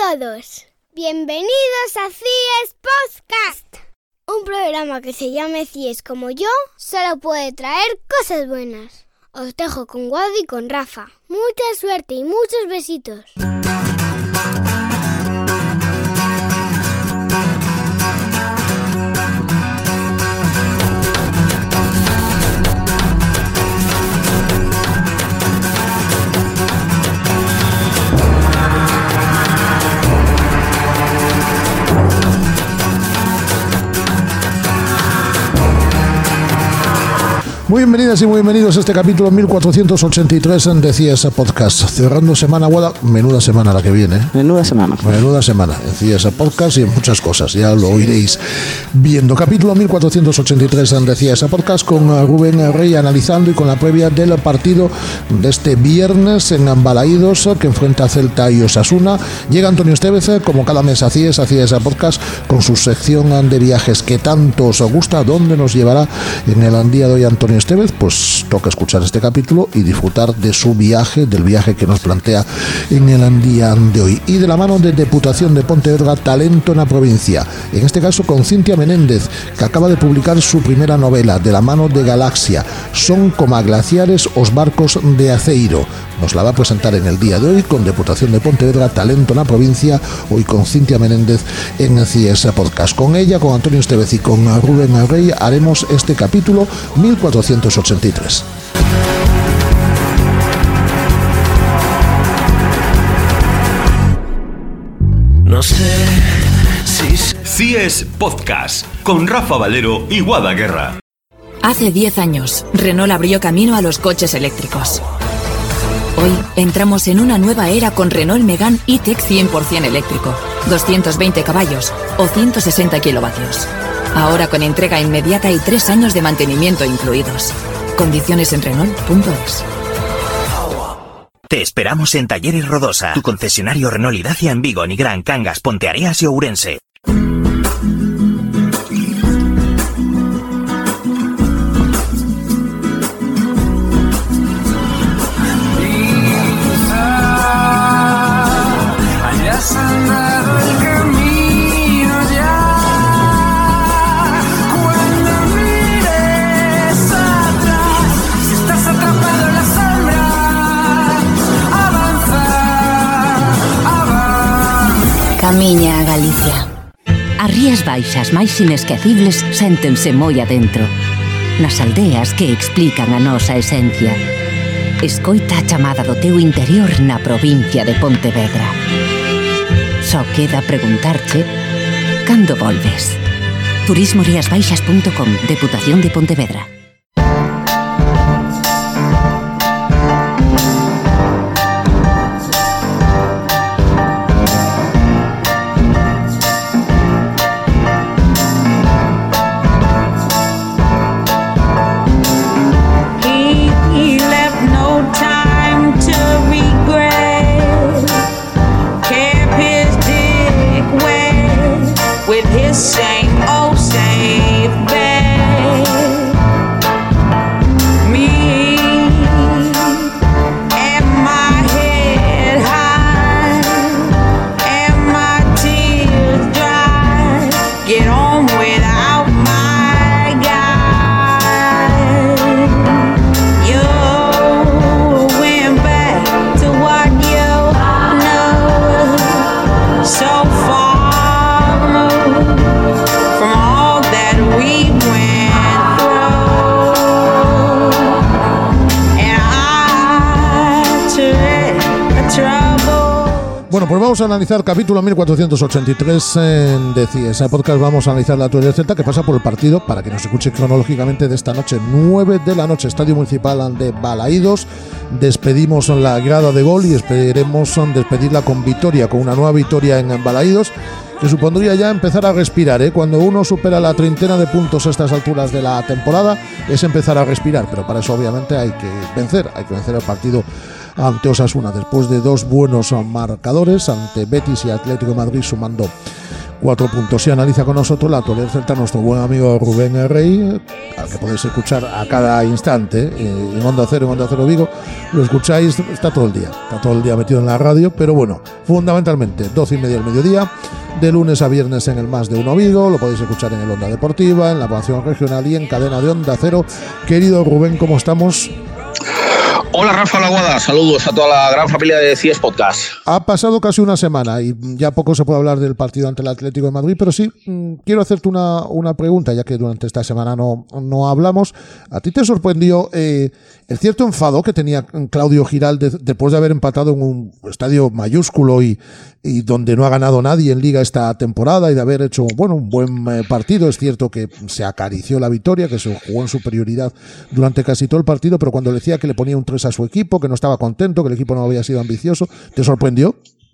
todos, bienvenidos a CIES Podcast. Un programa que se llame CIES como yo solo puede traer cosas buenas. Os dejo con Wadi y con Rafa. Mucha suerte y muchos besitos. Muy bienvenidas y muy bienvenidos a este capítulo 1483 de CIES Podcast. Cerrando semana, Guada, menuda semana la que viene. Menuda semana en CIES Podcast y en muchas cosas, ya lo oiréis viendo. Capítulo 1483 de CIES Podcast con Rubén Rey analizando y con la previa del partido de este viernes en Balaídos que enfrenta a Celta y Osasuna. Llega Antonio Estevez, como cada mes a CIES Podcast, con su sección de viajes que tanto os gusta. ¿Dónde nos llevará en el día de hoy Antonio Estevez? Pues toca escuchar este capítulo y disfrutar de su viaje, del viaje que nos plantea en el día de hoy. Y de la mano de Deputación de Pontevedra, talento en la provincia. En este caso con Cintia Menéndez, que acaba de publicar su primera novela, de la mano de Galaxia. Son como glaciares os barcos de aceiro. Nos la va a presentar en el día de hoy con Deputación de Pontevedra, talento en la provincia, hoy con Cintia Menéndez en CIES Podcast. Con ella, con Antonio Estevez y con Rubén Rey haremos este capítulo 1483. No sé si... CIES Podcast con Rafa Valero y Guada Guerra. Hace 10 años, Renault abrió camino a los coches eléctricos. Hoy entramos en una nueva era con Renault Megane E-Tech 100% eléctrico, 220 caballos o 160 kilovatios. Ahora con entrega inmediata y 3 años de mantenimiento incluidos. Condiciones en Renault.es. Te esperamos en Talleres Rodosa, tu concesionario Renault y Dacia en Vigo, Nigrán, Cangas, Ponteareas y Ourense. Camiña a Galicia. As Rías Baixas máis inesquecibles séntense moi adentro, nas aldeas que explican a nosa esencia. Escoita a chamada do teu interior na provincia de Pontevedra. Só queda preguntarche cando volves. turismoriasbaixas.com, Deputación de Pontevedra. Bueno, pues vamos a analizar capítulo 1483 de CIES Podcast. Vamos a analizar la actualidad Celta, que pasa por el partido, para que nos escuche cronológicamente, de esta noche, 9 de la noche, Estadio Municipal de Balaídos. Despedimos la grada de gol y esperemos despedirla con victoria, con una nueva victoria en Balaídos, que supondría ya empezar a respirar, ¿eh? Cuando uno supera la treintena de puntos a estas alturas de la temporada, es empezar a respirar, pero para eso obviamente hay que vencer el partido ante Osasuna, después de 2 buenos marcadores ante Betis y Atlético de Madrid, sumando 4 puntos. Y analiza con nosotros la actualidad del Celta nuestro buen amigo Rubén Rey, al que podéis escuchar a cada instante en Onda Cero, en Onda Cero Vigo. Lo escucháis, está todo el día metido en la radio, pero bueno, fundamentalmente 12:30 del mediodía, de lunes a viernes en el Más de Uno Vigo. Lo podéis escuchar en el Onda Deportiva, en la programación regional y en cadena de Onda Cero. Querido Rubén, ¿cómo estamos? Hola Rafa Laguada, saludos a toda la gran familia de CIES Podcast. Ha pasado casi una semana y ya poco se puede hablar del partido ante el Atlético de Madrid, pero sí quiero hacerte una pregunta, ya que durante esta semana no hablamos. ¿A ti te sorprendió el cierto enfado que tenía Claudio Giralde después de haber empatado en un estadio mayúsculo y donde no ha ganado nadie en Liga esta temporada y de haber hecho un buen partido? Es cierto que se acarició la victoria, que se jugó en superioridad durante casi todo el partido, pero cuando le decía que le ponía un 3 a su equipo, que no estaba contento, que el equipo no había sido ambicioso, ¿te sorprendió?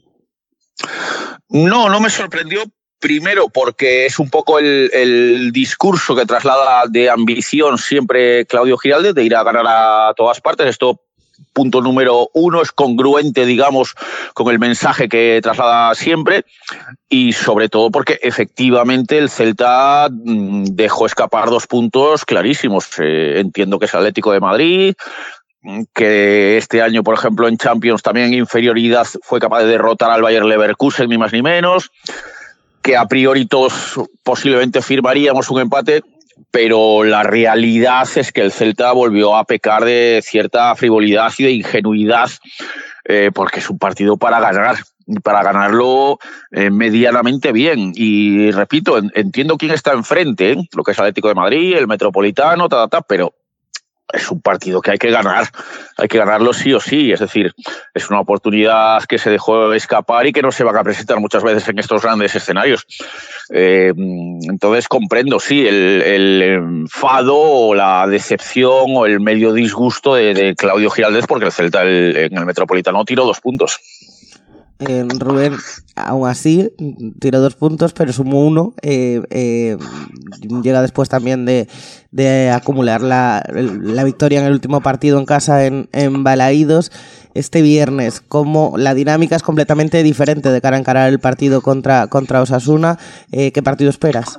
No me sorprendió. Primero, porque es un poco el discurso que traslada de ambición siempre Claudio Giralde, de ir a ganar a todas partes. Esto, punto número 1, es congruente, digamos, con el mensaje que traslada siempre. Y sobre todo porque efectivamente el Celta dejó escapar 2 puntos clarísimos. Entiendo que es Atlético de Madrid, que este año, por ejemplo, en Champions también en inferioridad fue capaz de derrotar al Bayer Leverkusen, ni más ni menos, que a priori todos posiblemente firmaríamos un empate, pero la realidad es que el Celta volvió a pecar de cierta frivolidad y de ingenuidad, porque es un partido para ganar, y para ganarlo medianamente bien. Y repito, entiendo quién está enfrente, lo que es Atlético de Madrid, el Metropolitano, pero es un partido que hay que ganar, hay que ganarlo sí o sí. Es decir, es una oportunidad que se dejó escapar y que no se va a presentar muchas veces en estos grandes escenarios. Entonces comprendo, sí, el enfado o la decepción o el medio disgusto de Claudio Giraldez, porque el Celta en el Metropolitano tiró 2 puntos. Rubén, aún así, tiró 2 puntos, pero sumó 1. Llega después también de acumular la victoria en el último partido en casa en Balaídos. Este viernes, como la dinámica es completamente diferente de cara a encarar el partido contra Osasuna, ¿qué partido esperas?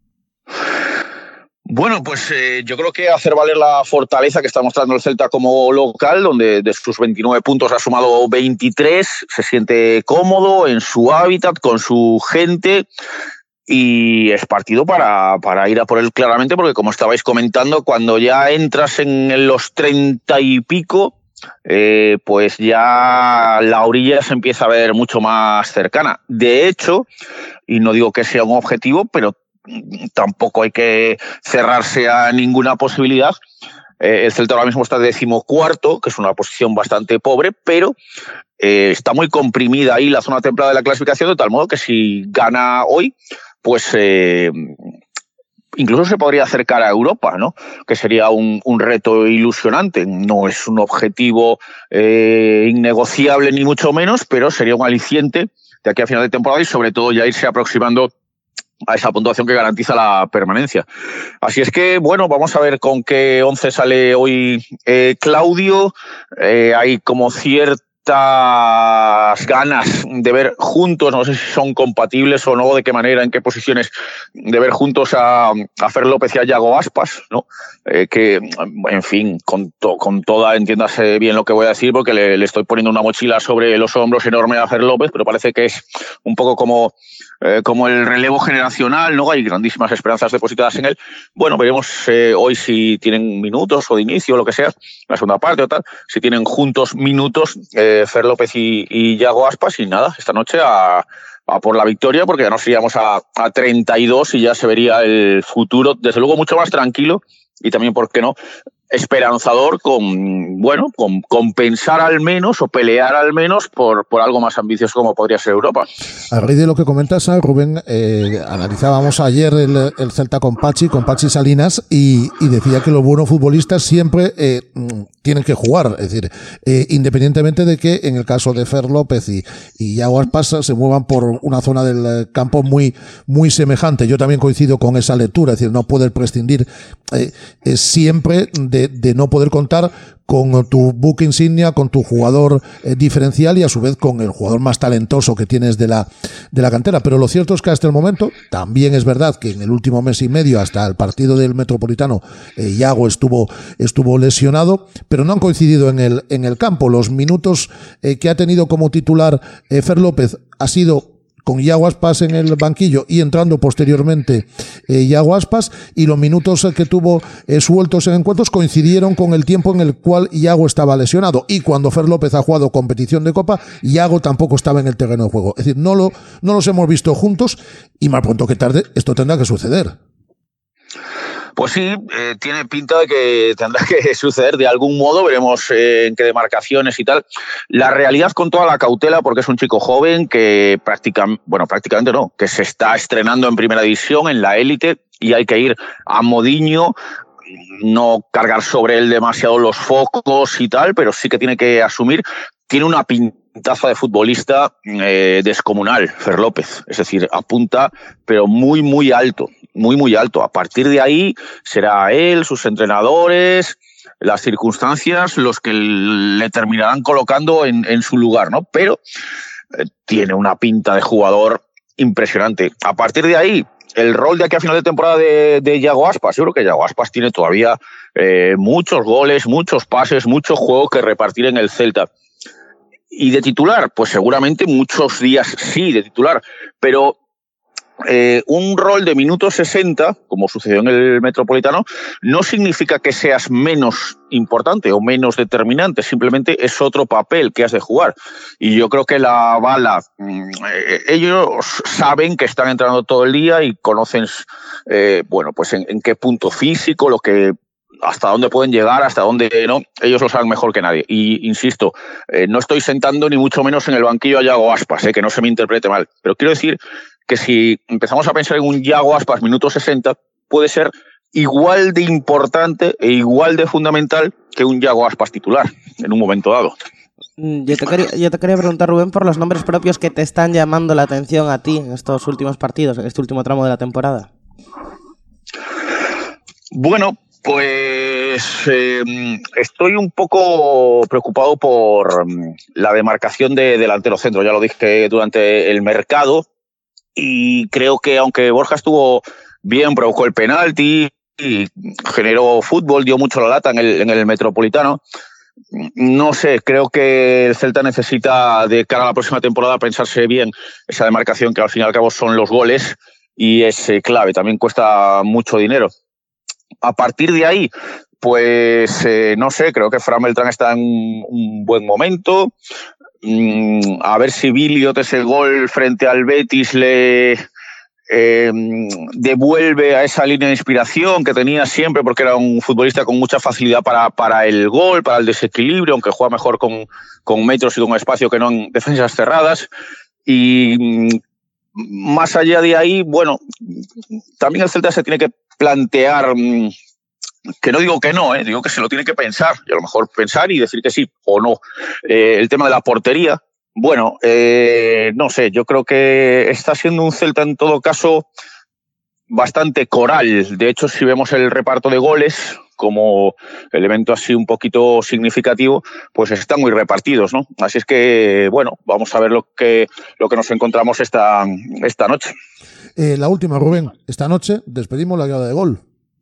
Bueno, pues yo creo que hacer valer la fortaleza que está mostrando el Celta como local, donde de sus 29 puntos ha sumado 23, se siente cómodo en su hábitat, con su gente, y es partido para ir a por él claramente, porque como estabais comentando, cuando ya entras en los 30 y pico, pues ya la orilla se empieza a ver mucho más cercana. De hecho, y no digo que sea un objetivo, pero tampoco hay que cerrarse a ninguna posibilidad. El Celta ahora mismo está 14º, que es una posición bastante pobre, pero está muy comprimida ahí la zona templada de la clasificación, de tal modo que si gana hoy, pues incluso se podría acercar a Europa, ¿no? Que sería un reto ilusionante. No es un objetivo innegociable ni mucho menos, pero sería un aliciente de aquí a final de temporada y sobre todo ya irse aproximando a esa puntuación que garantiza la permanencia. Así es que, bueno, vamos a ver con qué 11 sale hoy Claudio. Hay como ciertas ganas de ver juntos, no sé si son compatibles o no, de qué manera, en qué posiciones, de ver juntos a Fer López y a Yago Aspas, ¿no? Que, en fin, con toda, entiéndase bien lo que voy a decir, porque le estoy poniendo una mochila sobre los hombros enorme a Fer López, pero parece que es un poco como el relevo generacional, ¿no? Hay grandísimas esperanzas depositadas en él. Bueno, veremos hoy si tienen minutos o de inicio o lo que sea, la segunda parte o tal, si tienen juntos minutos Fer López y Yago Aspas, y nada, esta noche a por la victoria, porque ya nos iríamos a 32 y ya se vería el futuro, desde luego, mucho más tranquilo y también, ¿por qué no?, esperanzador con pensar al menos o pelear al menos por algo más ambicioso como podría ser Europa. A raíz de lo que comentas, Rubén, analizábamos ayer el Celta con Pachi Salinas y decía que los buenos futbolistas siempre tienen que jugar, es decir, independientemente de que en el caso de Fer López y Yago Aspas se muevan por una zona del campo muy, muy semejante. Yo también coincido con esa lectura, es decir, no puedes prescindir siempre de de no poder contar con tu buque insignia, con tu jugador diferencial y a su vez con el jugador más talentoso que tienes de la cantera. Pero lo cierto es que hasta el momento, también es verdad que en el último mes y medio, hasta el partido del Metropolitano, Iago estuvo lesionado, pero no han coincidido en el campo. Los minutos que ha tenido como titular Fer López ha sido con Iago Aspas en el banquillo y entrando posteriormente Iago Aspas, y los minutos que tuvo sueltos en encuentros coincidieron con el tiempo en el cual Iago estaba lesionado, y cuando Fer López ha jugado competición de Copa, Iago tampoco estaba en el terreno de juego. Es decir, no los hemos visto juntos, y más pronto que tarde esto tendrá que suceder. Pues sí, tiene pinta de que tendrá que suceder de algún modo, veremos en qué demarcaciones y tal. La realidad, con toda la cautela, porque es un chico joven que prácticamente no, que se está estrenando en primera división, en la élite, y hay que ir a modiño, no cargar sobre él demasiado los focos y tal, pero sí que tiene que asumir. Tiene una pintaza de futbolista descomunal, Fer López, es decir, apunta, pero muy, muy alto. Muy, muy alto. A partir de ahí será él, sus entrenadores, las circunstancias, los que le terminarán colocando en su lugar, ¿no? Pero tiene una pinta de jugador impresionante. A partir de ahí, el rol de aquí a final de temporada de Iago Aspas, yo creo que Iago Aspas tiene todavía muchos goles, muchos pases, mucho juego que repartir en el Celta. Y de titular, pues seguramente muchos días sí de titular, pero un rol de minutos 60, como sucedió en el Metropolitano, no significa que seas menos importante o menos determinante, simplemente es otro papel que has de jugar. Y yo creo que la bala, ellos saben que están entrenando todo el día y conocen, pues en qué punto físico, hasta dónde pueden llegar, hasta dónde no, ellos lo saben mejor que nadie. Y insisto, no estoy sentando ni mucho menos en el banquillo a Iago Aspas, que no se me interprete mal, pero quiero decir que si empezamos a pensar en un Iago Aspas minuto 60, puede ser igual de importante e igual de fundamental que un Iago Aspas titular en un momento dado. Yo te quería preguntar, Rubén, por los nombres propios que te están llamando la atención a ti en estos últimos partidos, en este último tramo de la temporada. Bueno, pues estoy un poco preocupado por la demarcación de delantero centro. Ya lo dije durante el mercado. Y creo que aunque Borja estuvo bien, provocó el penalti y generó fútbol, dio mucho la lata en el Metropolitano, no sé, creo que el Celta necesita, de cara a la próxima temporada, pensarse bien esa demarcación, que al fin y al cabo son los goles, y es clave, también cuesta mucho dinero. A partir de ahí, pues no sé, creo que Fran Beltrán está en un buen momento. A ver si Biliot, ese gol frente al Betis, le devuelve a esa línea de inspiración que tenía siempre, porque era un futbolista con mucha facilidad para el gol, para el desequilibrio, aunque juega mejor con metros y con espacio que no en defensas cerradas. Y más allá de ahí, bueno, también el Celta se tiene que plantear, que no digo que no, digo que se lo tiene que pensar, y a lo mejor pensar y decir que sí o no. El tema de la portería, bueno, no sé, yo creo que está siendo un Celta en todo caso bastante coral. De hecho, si vemos el reparto de goles como elemento así un poquito significativo, pues están muy repartidos, ¿no? Así es que, bueno, vamos a ver lo que nos encontramos esta noche. La última, Rubén, esta noche despedimos la grada de gol.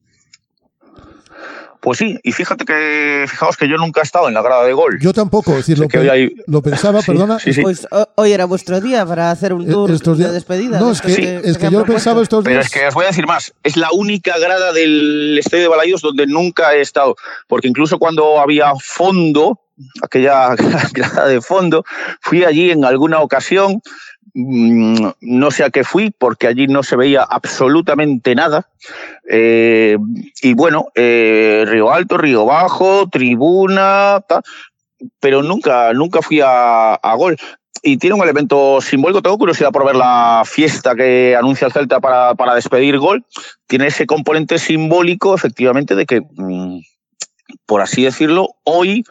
Pues sí, y fijaos que yo nunca he estado en la grada de gol. Yo tampoco, es decir, lo pensaba, sí, perdona. Sí. Pues hoy era vuestro día para hacer un tour de despedida. No, es que yo lo pensaba estos días. Pero es que os voy a decir más, es la única grada del Estadio de Balaídos donde nunca he estado, porque incluso cuando había fondo, aquella grada de fondo, fui allí en alguna ocasión. No sé a qué fui, porque allí no se veía absolutamente nada. Y bueno, Río Alto, Río Bajo, tribuna, pero nunca fui a gol. Y tiene un elemento simbólico. Tengo curiosidad por ver la fiesta que anuncia el Celta para despedir gol. Tiene ese componente simbólico, efectivamente, de que, por así decirlo, hoy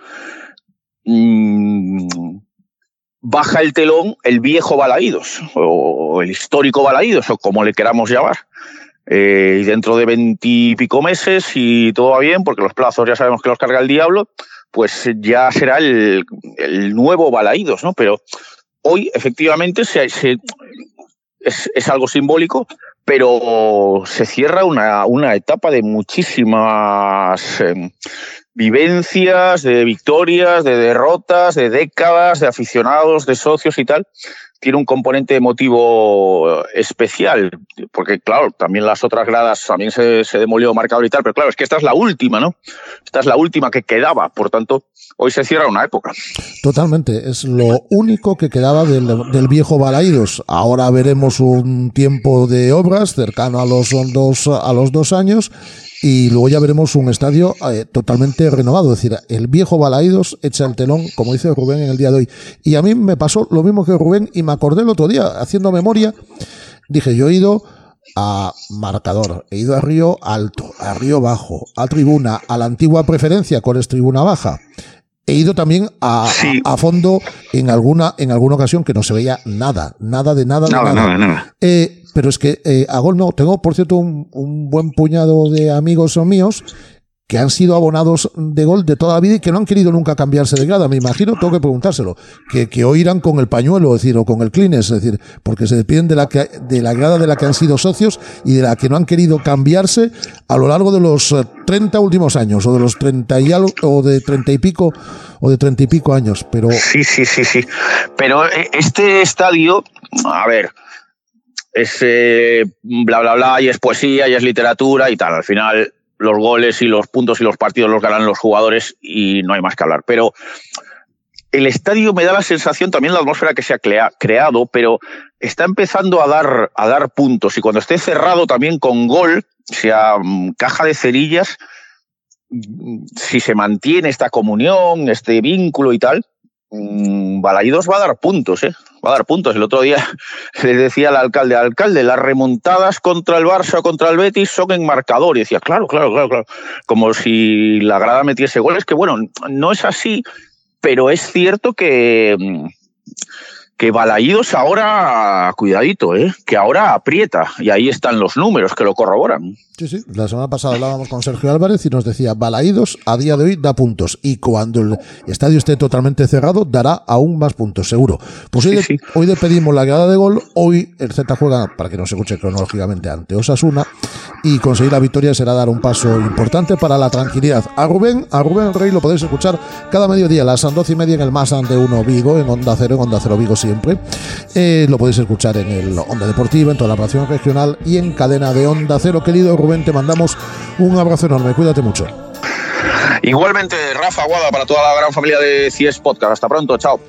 baja el telón el viejo Balaídos, o el histórico Balaídos, o como le queramos llamar. Y dentro de 20 y pico meses, si todo va bien, porque los plazos ya sabemos que los carga el diablo, pues ya será el nuevo Balaídos, ¿no? Pero hoy, efectivamente, es algo simbólico, pero se cierra una etapa de muchísimas vivencias, de victorias, de derrotas, de décadas, de aficionados, de socios y tal. Tiene un componente emotivo especial, porque claro, también las otras gradas también se demolió marcador y tal, pero claro, es que esta es la última, ¿no? Esta es la última que quedaba, por tanto, hoy se cierra una época. Totalmente, es lo único que quedaba del viejo Balaídos. Ahora veremos un tiempo de obras cercano a los 2 años, y luego ya veremos un estadio totalmente renovado. Es decir, el viejo Balaídos echa el telón, como dice Rubén en el día de hoy. Y a mí me pasó lo mismo que Rubén, y me acordé el otro día, haciendo memoria, dije, yo he ido a Marcador, he ido a Río Alto, a Río Bajo, a Tribuna, a la antigua Preferencia, con es Tribuna Baja. He ido también a fondo en alguna ocasión que no se veía nada. Pero es que a gol no. Tengo, por cierto, un buen puñado de amigos míos que han sido abonados de Gol de toda la vida y que no han querido nunca cambiarse de grada. Me imagino, tengo que preguntárselo, que hoy irán con el pañuelo, es decir, o con el Kleenex, es decir, porque se despiden de la grada de la que han sido socios y de la que no han querido cambiarse a lo largo de los 30 últimos años, o de los 30 y algo, o de 30 y pico años. Pero sí. Pero este estadio, a ver, es bla bla bla, y es poesía y es literatura y tal. Al final los goles y los puntos y los partidos los ganan los jugadores y no hay más que hablar. Pero el estadio me da la sensación, también la atmósfera que se ha creado, pero está empezando a dar puntos. Y cuando esté cerrado también con Gol, o sea, caja de cerillas, si se mantiene esta comunión, este vínculo y tal, Balaídos va a dar puntos, va a dar puntos. El otro día le decía al alcalde, las remontadas contra el Barça o contra el Betis son en marcador, y decía, claro, como si la grada metiese goles, que bueno, no es así, pero es cierto que Balaídos ahora, cuidadito, que ahora aprieta, y ahí están los números que lo corroboran. Sí, la semana pasada hablábamos con Sergio Álvarez y nos decía, Balaídos a día de hoy da puntos, y cuando el estadio esté totalmente cerrado dará aún más puntos, seguro. Pues hoy despedimos la grada de Gol. Hoy el Celta juega, para que no se escuche cronológicamente, ante Osasuna, y conseguir la victoria será dar un paso importante para la tranquilidad. A Rubén Rey lo podéis escuchar cada mediodía a las 12:30 en el Más Ante 1 Vigo, en Onda Cero Vigo siempre. Lo podéis escuchar en el Onda Deportiva, en toda la programación regional y en cadena de Onda Cero. Querido Rubén, te mandamos un abrazo enorme, cuídate mucho. Igualmente, Rafa, Guada, para toda la gran familia de CS Podcast. Hasta pronto, chao.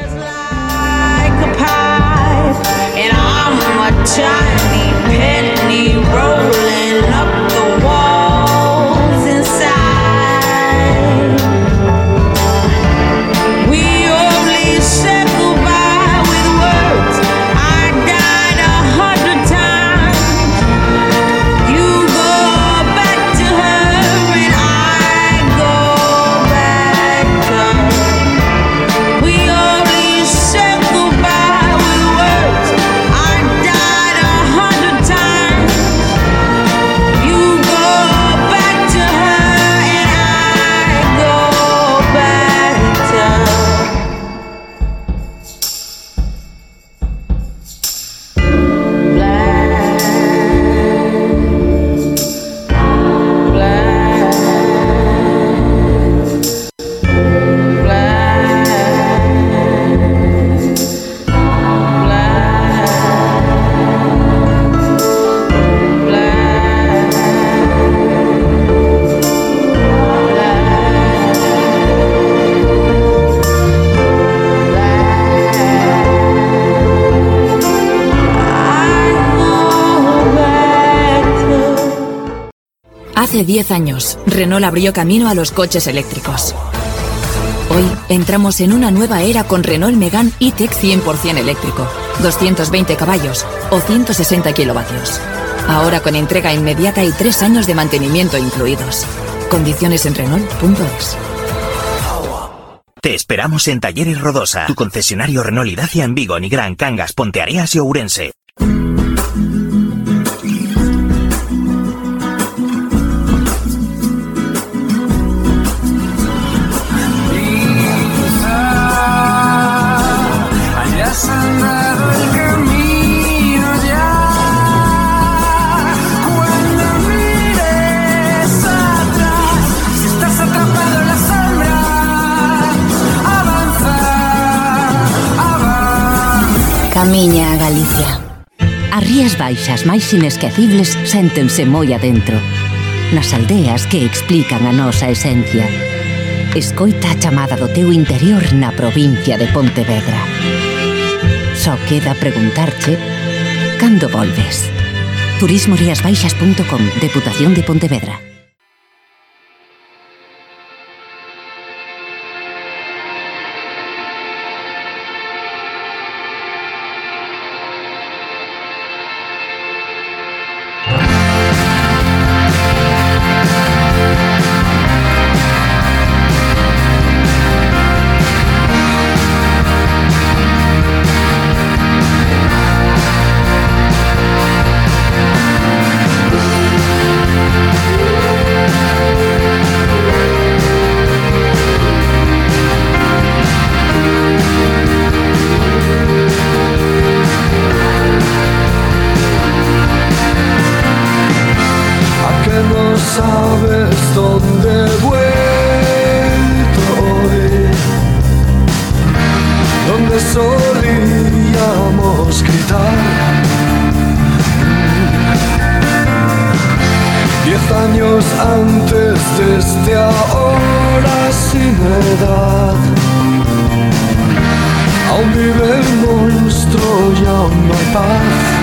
Hace 10 años, Renault abrió camino a los coches eléctricos. Hoy entramos en una nueva era con Renault Megane E-Tech 100% eléctrico, 220 caballos o 160 kilovatios. Ahora con entrega inmediata y 3 años de mantenimiento incluidos. Condiciones en Renault.es. Te esperamos en Talleres Rodosa, tu concesionario Renault y Dacia en Vigo, Nigrán, Cangas, Ponteareas y Ourense. A miña Galicia. As Rías Baixas máis inesquecibles séntense moi adentro. Nas aldeas que explican a nosa esencia. Escoita a chamada do teu interior na provincia de Pontevedra. Só queda preguntarche cando volves. turismoriasbaixas.com, Deputación de Pontevedra. Sabes dónde he vuelto hoy, donde solíamos gritar. 10 años antes desde ahora sin edad, aún vive el monstruo y aún no hay paz.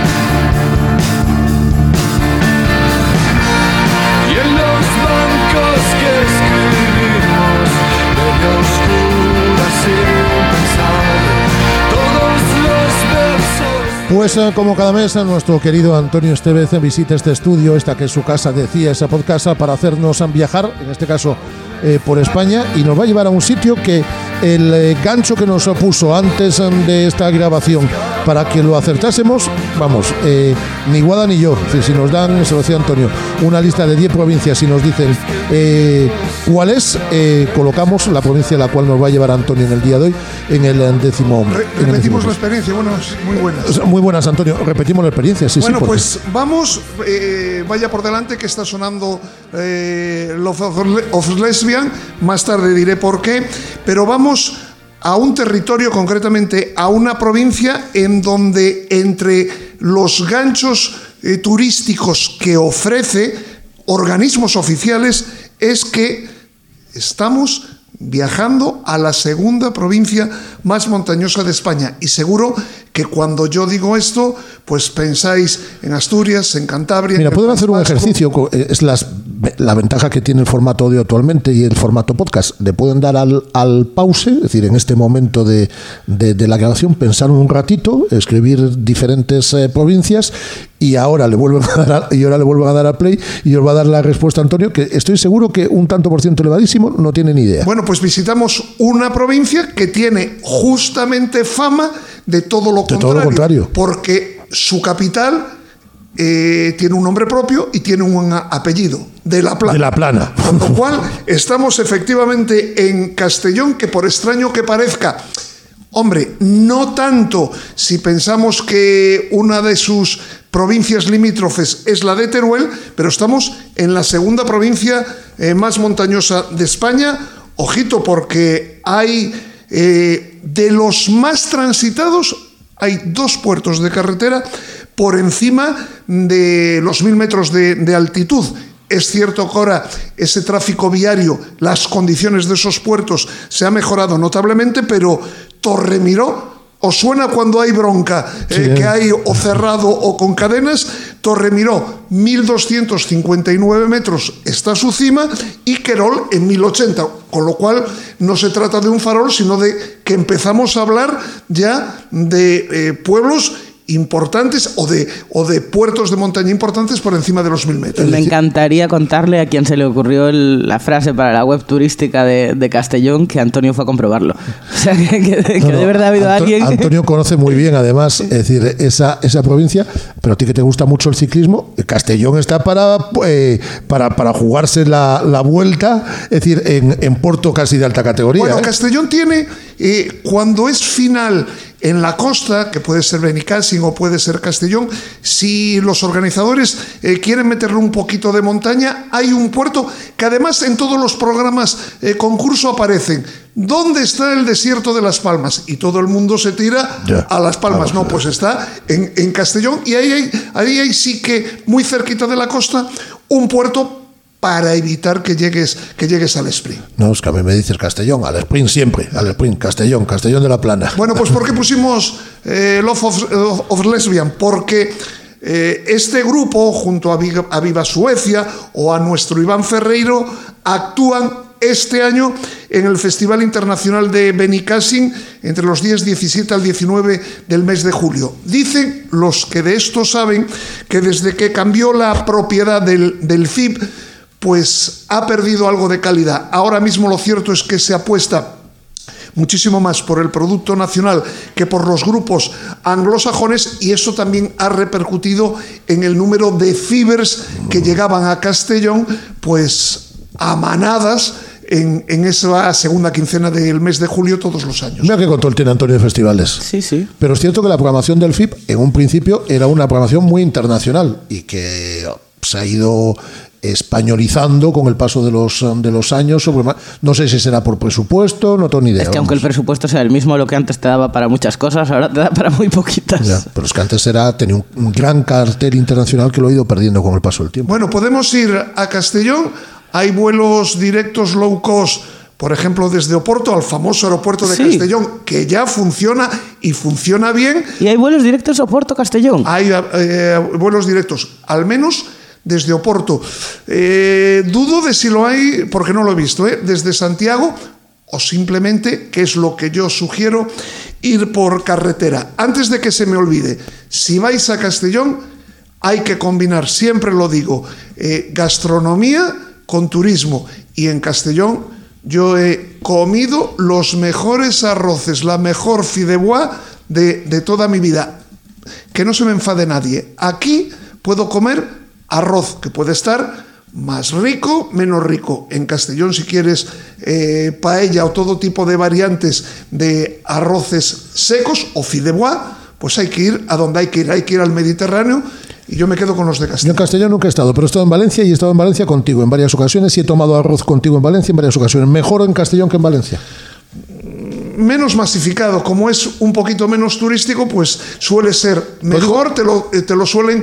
Que escribimos medio oscuras sin pensar todos los versos. Pues como cada mes, nuestro querido Antonio Estevez visita este estudio, esta que es su casa, decía esa podcast, para hacernos viajar, en este caso por España, y nos va a llevar a un sitio que el gancho que nos puso antes de esta grabación para que lo acertásemos, vamos, ni Guada ni yo. Es decir, si nos dan, se lo decía Antonio, una lista de 10 provincias y nos dicen cuál es, colocamos la provincia a la cual nos va a llevar Antonio en el día de hoy en el 10º. Repetimos la experiencia, bueno, muy buenas. Muy buenas, Antonio, repetimos la experiencia, sí. Bueno, sí, pues vamos, vaya por delante que está sonando Love of Lesbian, más tarde diré por qué, pero vamos a un territorio, concretamente a una provincia en donde entre los ganchos turísticos que ofrece organismos oficiales es que estamos viajando a la segunda provincia más montañosa de España, y seguro que cuando yo digo esto, pues pensáis en Asturias, en Cantabria. Mira, pueden hacer un ejercicio, es la ventaja que tiene el formato audio actualmente y el formato podcast. Le pueden dar al pause, es decir, en este momento de la grabación, pensar un ratito, escribir diferentes provincias, y ahora le vuelven a dar al play y os va a dar la respuesta Antonio, que estoy seguro que un tanto por ciento elevadísimo no tiene ni idea. Bueno, pues visitamos una provincia que tiene justamente fama de todo lo contrario, porque su capital tiene un nombre propio y tiene un apellido, de la Plana. De la Plana. Con lo cual estamos efectivamente en Castellón, que por extraño que parezca, hombre, no tanto si pensamos que una de sus provincias limítrofes es la de Teruel, pero estamos en la segunda provincia más montañosa de España. Ojito, porque hay de los más transitados, hay 2 puertos de carretera por encima de los 1000 metros de altitud. Es cierto que ahora ese tráfico viario, las condiciones de esos puertos se ha mejorado notablemente, pero Torremiró, ¿os suena cuando hay bronca que hay o cerrado o con cadenas? Torremiró, 1259 metros está su cima, y Querol en 1080, con lo cual no se trata de un farol, sino de que empezamos a hablar ya de pueblos importantes o de puertos de montaña importantes por encima de los 1000 metros. Me encantaría contarle a quien se le ocurrió la frase para la web turística de Castellón que Antonio fue a comprobarlo. O sea, que de verdad ha habido alguien... Antonio conoce muy bien, además, es decir, esa provincia, pero a ti que te gusta mucho el ciclismo, Castellón está para jugarse la vuelta, es decir, en puerto casi de alta categoría. Bueno, Castellón tiene, cuando es final En la costa, que puede ser Benicàssim o puede ser Castellón, si los organizadores quieren meterle un poquito de montaña, hay un puerto que además en todos los programas concurso aparecen. ¿Dónde está el desierto de Las Palmas? Y todo el mundo se tira a Las Palmas. No, pues está en Castellón, y ahí hay sí que muy cerquita de la costa un puerto para evitar que llegues al sprint. No, es que a mí me dices Castellón, al sprint siempre, al sprint, Castellón de la Plana. Bueno, pues ¿por qué pusimos Love of Lesbian? Porque este grupo, junto a Viva Suecia o a nuestro Iván Ferreiro, actúan este año en el Festival Internacional de Benicàssim entre los días 17 al 19 del mes de julio. Dicen los que de esto saben que desde que cambió la propiedad del FIB, pues ha perdido algo de calidad. Ahora mismo lo cierto es que se apuesta muchísimo más por el producto nacional que por los grupos anglosajones, y eso también ha repercutido en el número de fibers que llegaban a Castellón, pues a manadas en esa segunda quincena del mes de julio todos los años. Mira qué control tiene Antonio de festivales. Sí. Pero es cierto que la programación del FIB en un principio era una programación muy internacional y que se ha ido españolizando con el paso de los años. No sé si será por presupuesto, no tengo ni idea. Es que aunque el presupuesto sea el mismo, lo que antes te daba para muchas cosas, ahora te da para muy poquitas. Ya, pero es que antes tenía un gran cartel internacional que lo ha ido perdiendo con el paso del tiempo. Bueno, podemos ir a Castellón. Hay vuelos directos low cost, por ejemplo, desde Oporto al famoso aeropuerto de Castellón, que ya funciona y funciona bien. ¿Y hay vuelos directos Oporto-Castellón? Hay vuelos directos, al menos desde Oporto. Dudo de si lo hay, porque no lo he visto, desde Santiago, o simplemente, que es lo que yo sugiero, ir por carretera. Antes de que se me olvide, si vais a Castellón, hay que combinar, siempre lo digo, gastronomía con turismo. Y en Castellón yo he comido los mejores arroces, la mejor fideuà de toda mi vida. Que no se me enfade nadie. Aquí puedo comer arroz, que puede estar más rico, menos rico. En Castellón, si quieres paella o todo tipo de variantes de arroces secos o fideuà, pues hay que ir a donde hay que ir. Hay que ir al Mediterráneo, y yo me quedo con los de Castellón. Yo en Castellón nunca he estado, pero he estado en Valencia, y he estado en Valencia contigo en varias ocasiones, y he tomado arroz contigo en Valencia en varias ocasiones. ¿Mejor en Castellón que en Valencia? Menos masificado, como es un poquito menos turístico, pues suele ser mejor, te lo suelen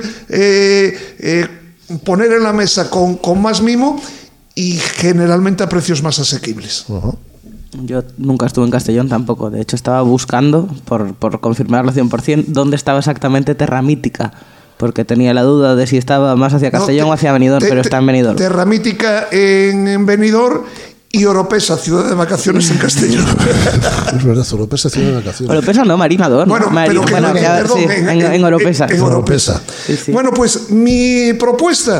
poner en la mesa con más mimo, y generalmente a precios más asequibles. Yo nunca estuve en Castellón tampoco. De hecho, estaba buscando, por confirmarlo 100%, dónde estaba exactamente Terra Mítica, porque tenía la duda de si estaba más hacia Castellón o hacia Benidorm, pero está en Benidorm. Terra Mítica en Benidorm, y Oropesa, ciudad de vacaciones en Castellón. Es verdad, Oropesa, ciudad de vacaciones. Oropesa no, Marinador. Bueno, en Oropesa. En Oropesa. Sí. Bueno, pues mi propuesta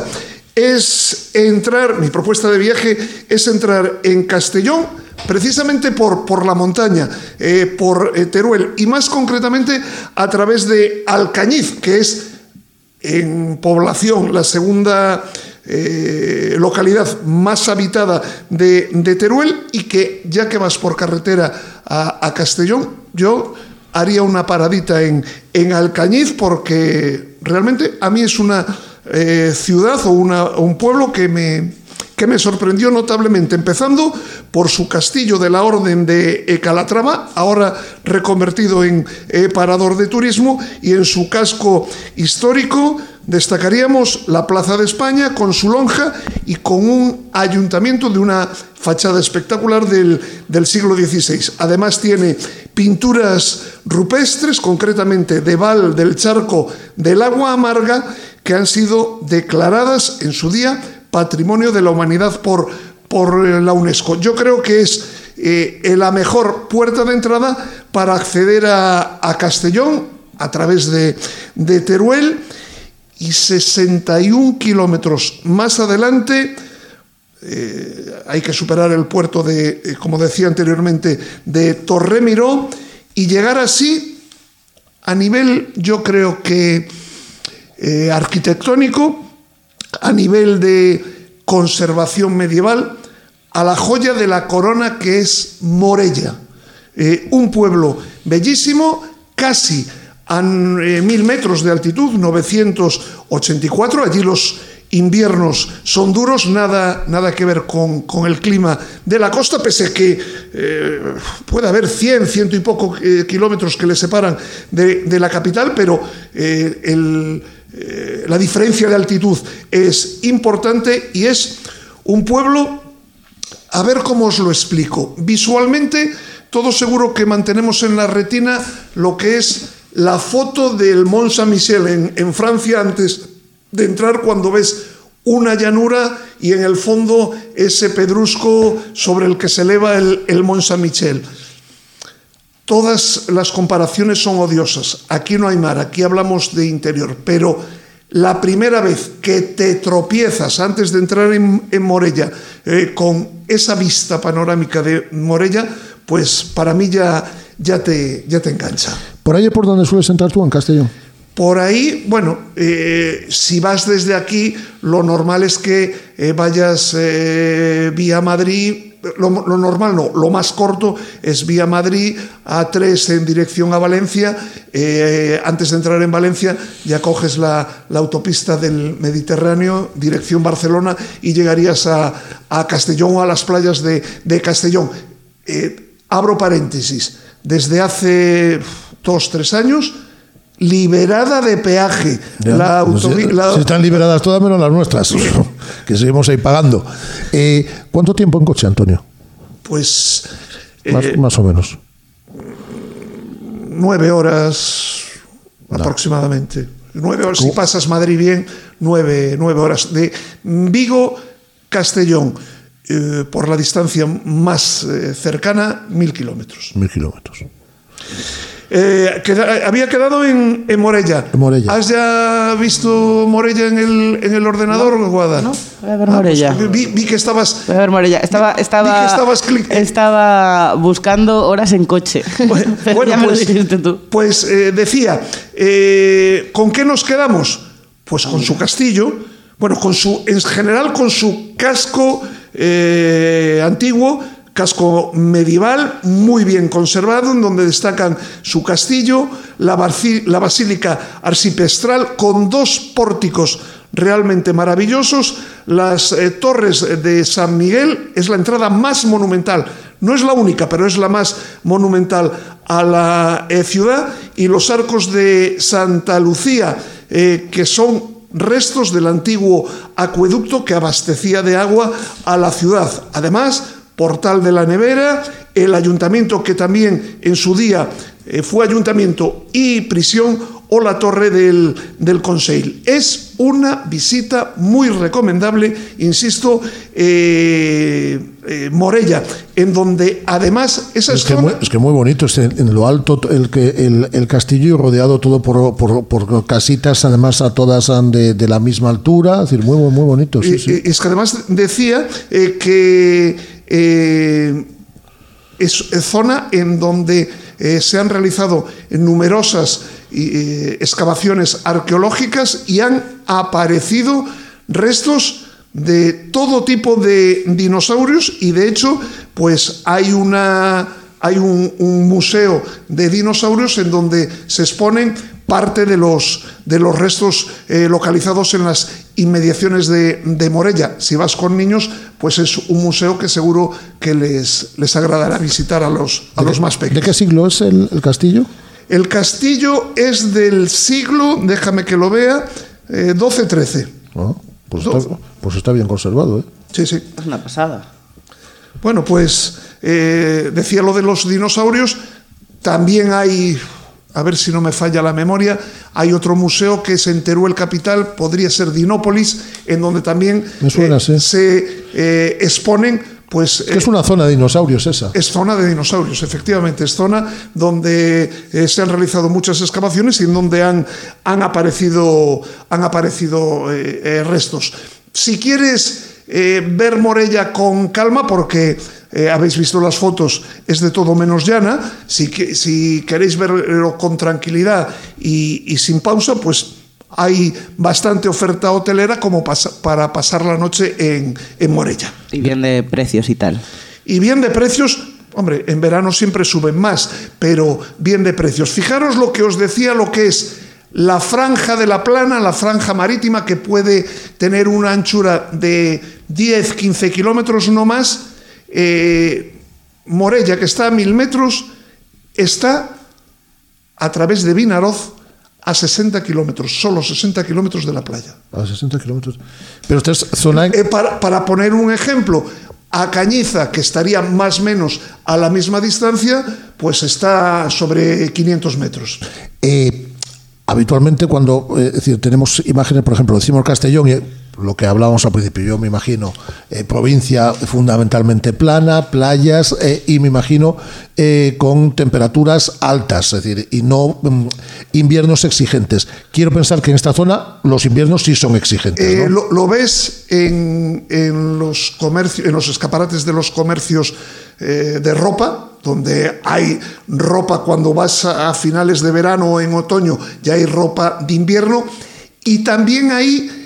de viaje es entrar en Castellón, precisamente por la montaña, por Teruel, y más concretamente a través de Alcañiz, que es en población la segunda localidad más habitada de Teruel, y que ya que vas por carretera a Castellón, yo haría una paradita en Alcañiz, porque realmente a mí es una ciudad o un pueblo que me sorprendió notablemente, empezando por su castillo de la Orden de Calatrava, ahora reconvertido en parador de turismo, y en su casco histórico destacaríamos la Plaza de España con su lonja y con un ayuntamiento de una fachada espectacular del siglo XVI. Además tiene pinturas rupestres, concretamente de Val del Charco del Agua Amarga, que han sido declaradas en su día Patrimonio de la Humanidad por la UNESCO. Yo creo que es la mejor puerta de entrada para acceder a Castellón a través de Teruel, y 61 kilómetros más adelante hay que superar el puerto de, como decía anteriormente, de Torremiró, y llegar así a nivel, yo creo que arquitectónico, a nivel de conservación medieval, a la joya de la corona que es Morella, un pueblo bellísimo casi a 1000 metros de altitud, 984. Allí los inviernos son duros, nada que ver con el clima de la costa, pese a que puede haber 100 y poco kilómetros que le separan de la capital, pero la diferencia de altitud es importante y es un pueblo, a ver cómo os lo explico. Visualmente, todos seguro que mantenemos en la retina lo que es la foto del Mont Saint-Michel en Francia antes de entrar, cuando ves una llanura y en el fondo ese pedrusco sobre el que se eleva el Mont Saint-Michel. Todas las comparaciones son odiosas. Aquí no hay mar, aquí hablamos de interior, pero la primera vez que te tropiezas antes de entrar en Morella con esa vista panorámica de Morella, pues para mí ya te engancha. ¿Por ahí es por donde sueles entrar tú, en Castellón? Por ahí, bueno, si vas desde aquí, lo normal es que vayas vía Madrid. Lo normal no, lo más corto es vía Madrid, A3 en dirección a Valencia. Antes de entrar en Valencia ya coges la autopista del Mediterráneo, dirección Barcelona, y llegarías a Castellón o a las playas de Castellón. Abro paréntesis, desde hace 2-3 años, liberada de peaje. Si están liberadas todas menos las nuestras, que seguimos ahí pagando. ¿Cuánto tiempo en coche, Antonio? Pues más o menos 9 horas aproximadamente. 9 horas, si pasas Madrid bien, 9 horas. De Vigo, Castellón, por la distancia más cercana, 1000 kilómetros. 1000 kilómetros. Había quedado en Morella. ¿Has ya visto Morella en el ordenador, Guada? No, voy a ver Morella. Pues vi que estabas... Voy a ver Morella. Estaba buscando horas en coche. Bueno, ya me lo dijiste tú. Pues decía, ¿con qué nos quedamos? Pues con su castillo, bueno, en general con su casco antiguo, casco medieval muy bien conservado, en donde destacan su castillo, la basílica arcipestral con 2 pórticos realmente maravillosos. Las torres de San Miguel es la entrada más monumental, no es la única, pero es la más monumental a la ciudad, y los arcos de Santa Lucía, que son restos del antiguo acueducto que abastecía de agua a la ciudad. Además, Portal de la Nevera, el ayuntamiento, que también en su día fue ayuntamiento y prisión, o la torre del Consell. Es una visita muy recomendable, insisto, Morella, en donde además es que muy bonito, en lo alto el castillo, rodeado todo por casitas, además a todas de la misma altura, es decir, muy bonito. Sí. Es que además decía que es zona en donde se han realizado numerosas excavaciones arqueológicas y han aparecido restos de todo tipo de dinosaurios, y de hecho pues hay un museo de dinosaurios en donde se exponen parte de los restos localizados en las inmediaciones de Morella. Si vas con niños, pues es un museo que seguro que les agradará visitar a los más pequeños. ¿De qué siglo es el castillo? El castillo es del siglo, déjame que lo vea, 12-13. Pues está bien conservado, ¿eh? Sí. Es una pasada. Bueno, pues decía lo de los dinosaurios. También hay, a ver si no me falla la memoria, hay otro museo que es en Teruel capital, podría ser Dinópolis, en donde también se exponen. Pues, es una zona de dinosaurios esa. Es zona de dinosaurios, efectivamente. Es zona donde se han realizado muchas excavaciones y en donde han aparecido restos. Si quieres ver Morella con calma, porque habéis visto las fotos, es de todo menos llana. Si queréis verlo con tranquilidad y sin pausa, pues hay bastante oferta hotelera como para pasar la noche en Morella. Y bien de precios y tal. Y bien de precios, Hombre, en verano siempre suben más, pero bien de precios. Fijaros lo que os decía, lo que es la franja de la plana, la franja marítima, que puede tener una anchura de 10-15 kilómetros, no más. Morella, que está a 1000 metros, está a través de Vinaroz a 60 kilómetros, solo 60 kilómetros de la playa. A 60 kilómetros. Pero esta es zona... Para poner un ejemplo, a Cañiza, que estaría más o menos a la misma distancia, pues está sobre 500 metros. Habitualmente cuando es decir, tenemos imágenes, por ejemplo, decimos Castellón, y lo que hablábamos al principio, yo me imagino provincia fundamentalmente plana, playas, y me imagino con temperaturas altas, es decir, y no inviernos exigentes. Quiero pensar que en esta zona los inviernos sí son exigentes, ¿no? Lo ves en los comercios, en los escaparates de los comercios de ropa, donde hay ropa cuando vas a finales de verano o en otoño, ya hay ropa de invierno, y también ahí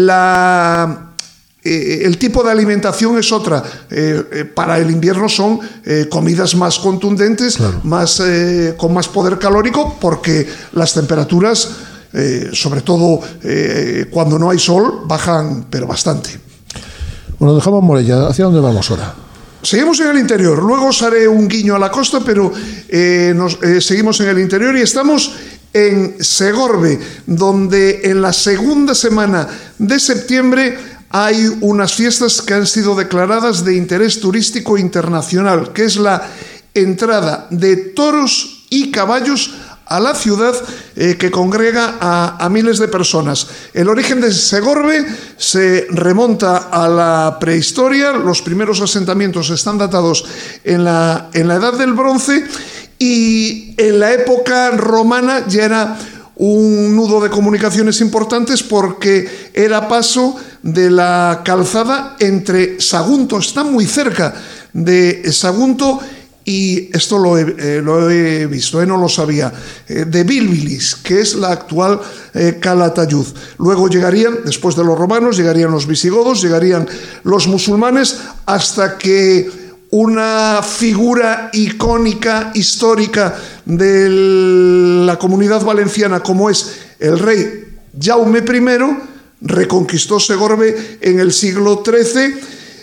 el tipo de alimentación es otra. Para el invierno son comidas más contundentes, claro, con más poder calórico, porque las temperaturas, sobre todo cuando no hay sol, bajan pero bastante. Bueno, dejamos Morella. ¿Hacia dónde vamos ahora? Seguimos en el interior, luego os haré un guiño a la costa, pero seguimos en el interior y estamos en Segorbe, donde en la segunda semana de septiembre hay unas fiestas que han sido declaradas de interés turístico internacional, que es la entrada de toros y caballos a la ciudad, que congrega a miles de personas. El origen de Segorbe se remonta a la prehistoria. Los primeros asentamientos están datados en la Edad del Bronce, y en la época romana ya era un nudo de comunicaciones importantes, porque era paso de la calzada entre Sagunto, está muy cerca de Sagunto, y esto lo he visto, no lo sabía, de Bilbilis, que es la actual Calatayud. Luego llegarían, después de los romanos, llegarían los visigodos, llegarían los musulmanes, hasta que una figura icónica, histórica de la Comunidad Valenciana, como es el rey Jaume I, reconquistó Segorbe en el siglo XIII,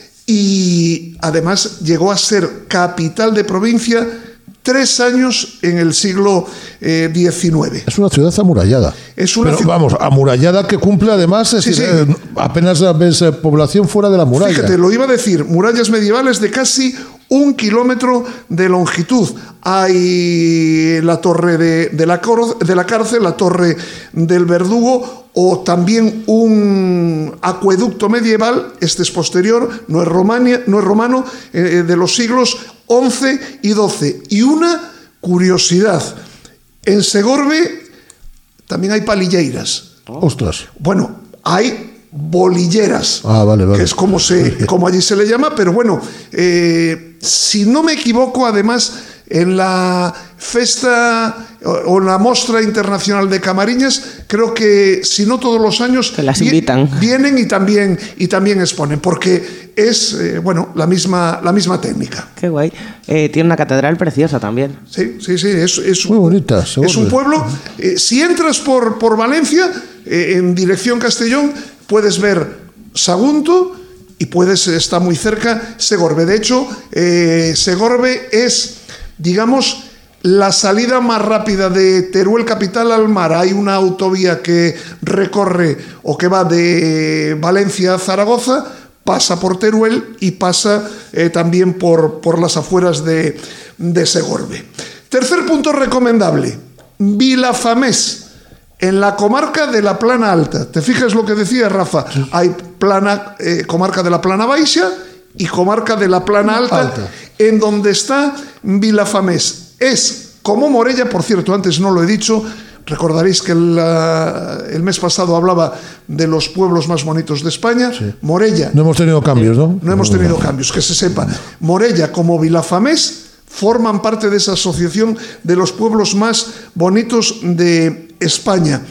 y además llegó a ser capital de provincia 3 años en el siglo XIX. Es una ciudad amurallada. Vamos, amurallada que cumple además, es decir, apenas ves población fuera de la muralla. Fíjate, lo iba a decir, murallas medievales de casi 1 kilómetro de longitud. Hay la torre de la cárcel, la torre del verdugo, o también un acueducto medieval, este es posterior, no es romano, de los siglos XI y XII. Y una curiosidad, en Segorbe también hay palilleiras. ¡Ostras! Bueno, hay bolilleras, vale. que es como allí se le llama, pero bueno, si no me equivoco, además, en la festa o en la Mostra Internacional de Camariñas, creo que, si no todos los años, que las invitan, vienen y también exponen, porque es la misma técnica. Qué guay. Tiene una catedral preciosa también. Sí, es muy bonita. Es un pueblo. Si entras por Valencia, en dirección Castellón, puedes ver Sagunto y está muy cerca Segorbe. De hecho, Segorbe es, digamos, la salida más rápida de Teruel capital al mar. Hay una autovía que recorre o que va de Valencia a Zaragoza, pasa por Teruel y pasa también por las afueras de Segorbe. Tercer punto recomendable, Vilafamés, en la comarca de la Plana Alta. ¿Te fijas lo que decía Rafa? Sí. Hay comarca de la Plana Baixa y comarca de la Plana Alta. En donde está Vilafamés. Es como Morella, por cierto, antes no lo he dicho, recordaréis que el mes pasado hablaba de los pueblos más bonitos de España. Sí. Morella. No hemos tenido cambios, ¿no? No hemos tenido cambios, que se sepa. Morella como Vilafamés forman parte de esa asociación de los pueblos más bonitos de España.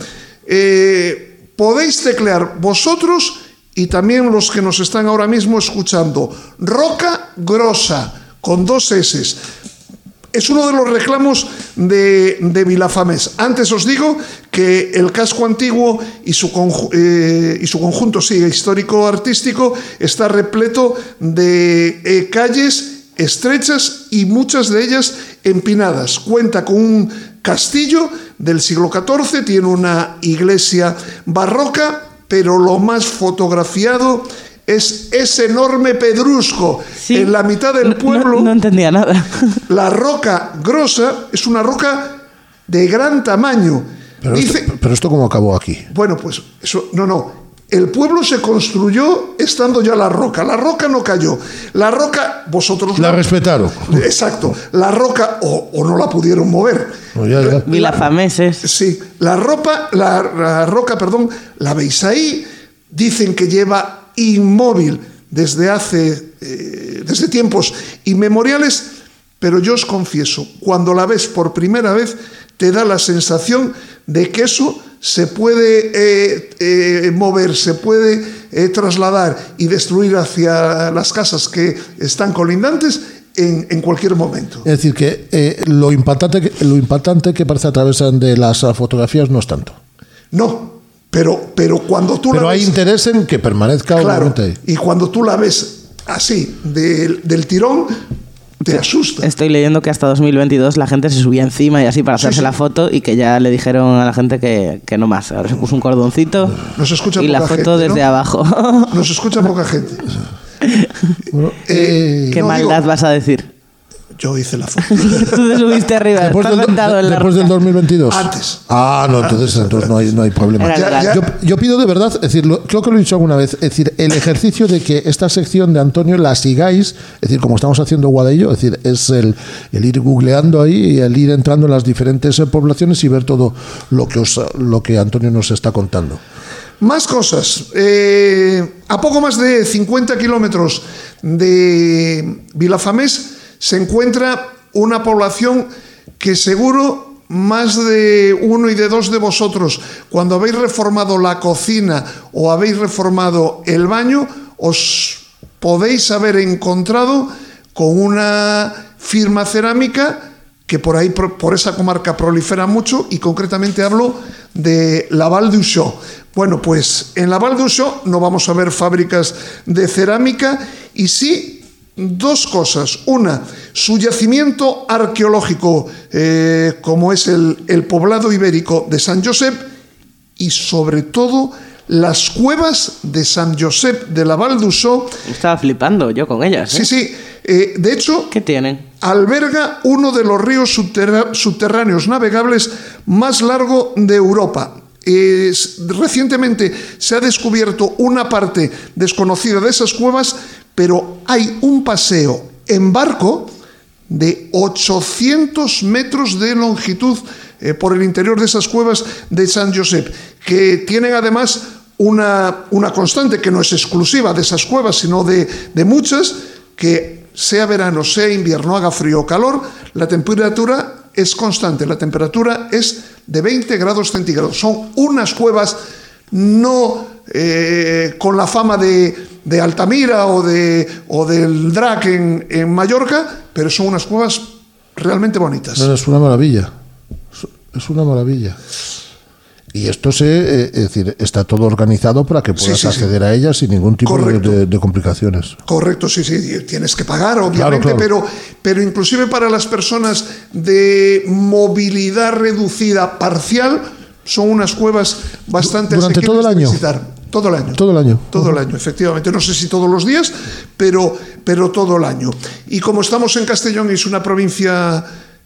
Podéis teclear vosotros y también los que nos están ahora mismo escuchando, Roca Grosa, con 2 S. Es uno de los reclamos de Vilafamés. Antes os digo que el casco antiguo y su conjunto histórico-artístico está repleto de calles estrechas y muchas de ellas empinadas. Cuenta con un castillo del siglo XIV, tiene una iglesia barroca, pero lo más fotografiado es ese enorme pedrusco en la mitad del pueblo. No entendía nada. La roca grosa es una roca de gran tamaño. Pero esto ¿cómo acabó aquí? Bueno, pues eso, no. El pueblo se construyó estando ya la roca. La roca no cayó. La roca, vosotros... La respetaron. Exacto. La roca, o no la pudieron mover. Ya. Vilafameses. Sí. La roca, la veis ahí. Dicen que lleva inmóvil desde tiempos inmemoriales, pero yo os confieso, cuando la ves por primera vez, te da la sensación de que eso se puede mover, se puede trasladar y destruir hacia las casas que están colindantes en cualquier momento. Es decir, que lo impactante que parece a través de las fotografías no es tanto. No, pero cuando tú la ves... Pero hay interés en que permanezca, claro, obviamente ahí. Y cuando tú la ves así, del tirón, te asusta. Estoy leyendo que hasta 2022 la gente se subía encima y así para hacerse la foto, y que ya le dijeron a la gente que no más. Ahora se puso un cordoncito y la foto gente, desde abajo. Nos escucha poca gente. Bueno, ¿Qué maldad vas a decir? Yo hice la foto. Tú te subiste arriba. Después del 2022. Antes. No, entonces no hay problema. Yo pido de verdad, es decir, creo que lo he dicho alguna vez, es decir, el ejercicio de que esta sección de Antonio la sigáis, es decir, como estamos haciendo Guadallo, es decir, es el ir googleando ahí y el ir entrando en las diferentes poblaciones y ver todo lo que Antonio nos está contando. Más cosas. A poco más de 50 kilómetros de Vilafamés se encuentra una población que seguro más de uno y de dos de vosotros, cuando habéis reformado la cocina o habéis reformado el baño, os podéis haber encontrado con una firma cerámica que por ahí, por esa comarca, prolifera mucho, y concretamente hablo de la Val d'Uixó. Bueno, pues en la Val d'Uixó no vamos a ver fábricas de cerámica, y sí dos cosas. Una, su yacimiento arqueológico, como es el poblado ibérico de Sant Josep, y sobre todo las cuevas de Sant Josep de la Val d'Uixó. Estaba flipando yo con ellas. Sí. De hecho, ¿qué tienen? Alberga uno de los ríos subterráneos navegables más largo de Europa. Recientemente se ha descubierto una parte desconocida de esas cuevas, pero hay un paseo en barco de 800 metros de longitud por el interior de esas cuevas de Sant Josep, que tienen además una constante que no es exclusiva de esas cuevas, sino de muchas, que sea verano, sea invierno, haga frío o calor, la temperatura es constante, la temperatura es de 20 grados centígrados. Son unas cuevas no con la fama de Altamira o del Drac en Mallorca, pero son unas cuevas realmente bonitas. Es una maravilla. Es una maravilla. Y esto es decir, está todo organizado para que puedas acceder a ellas sin ningún tipo de complicaciones. Correcto, sí, tienes que pagar, obviamente, claro. Pero inclusive para las personas de movilidad reducida parcial, son unas cuevas bastante ¿Durante todo el año? Visitar. Todo el año. Todo el año. Todo el año, efectivamente. No sé si todos los días, pero todo el año. Y como estamos en Castellón y es una provincia,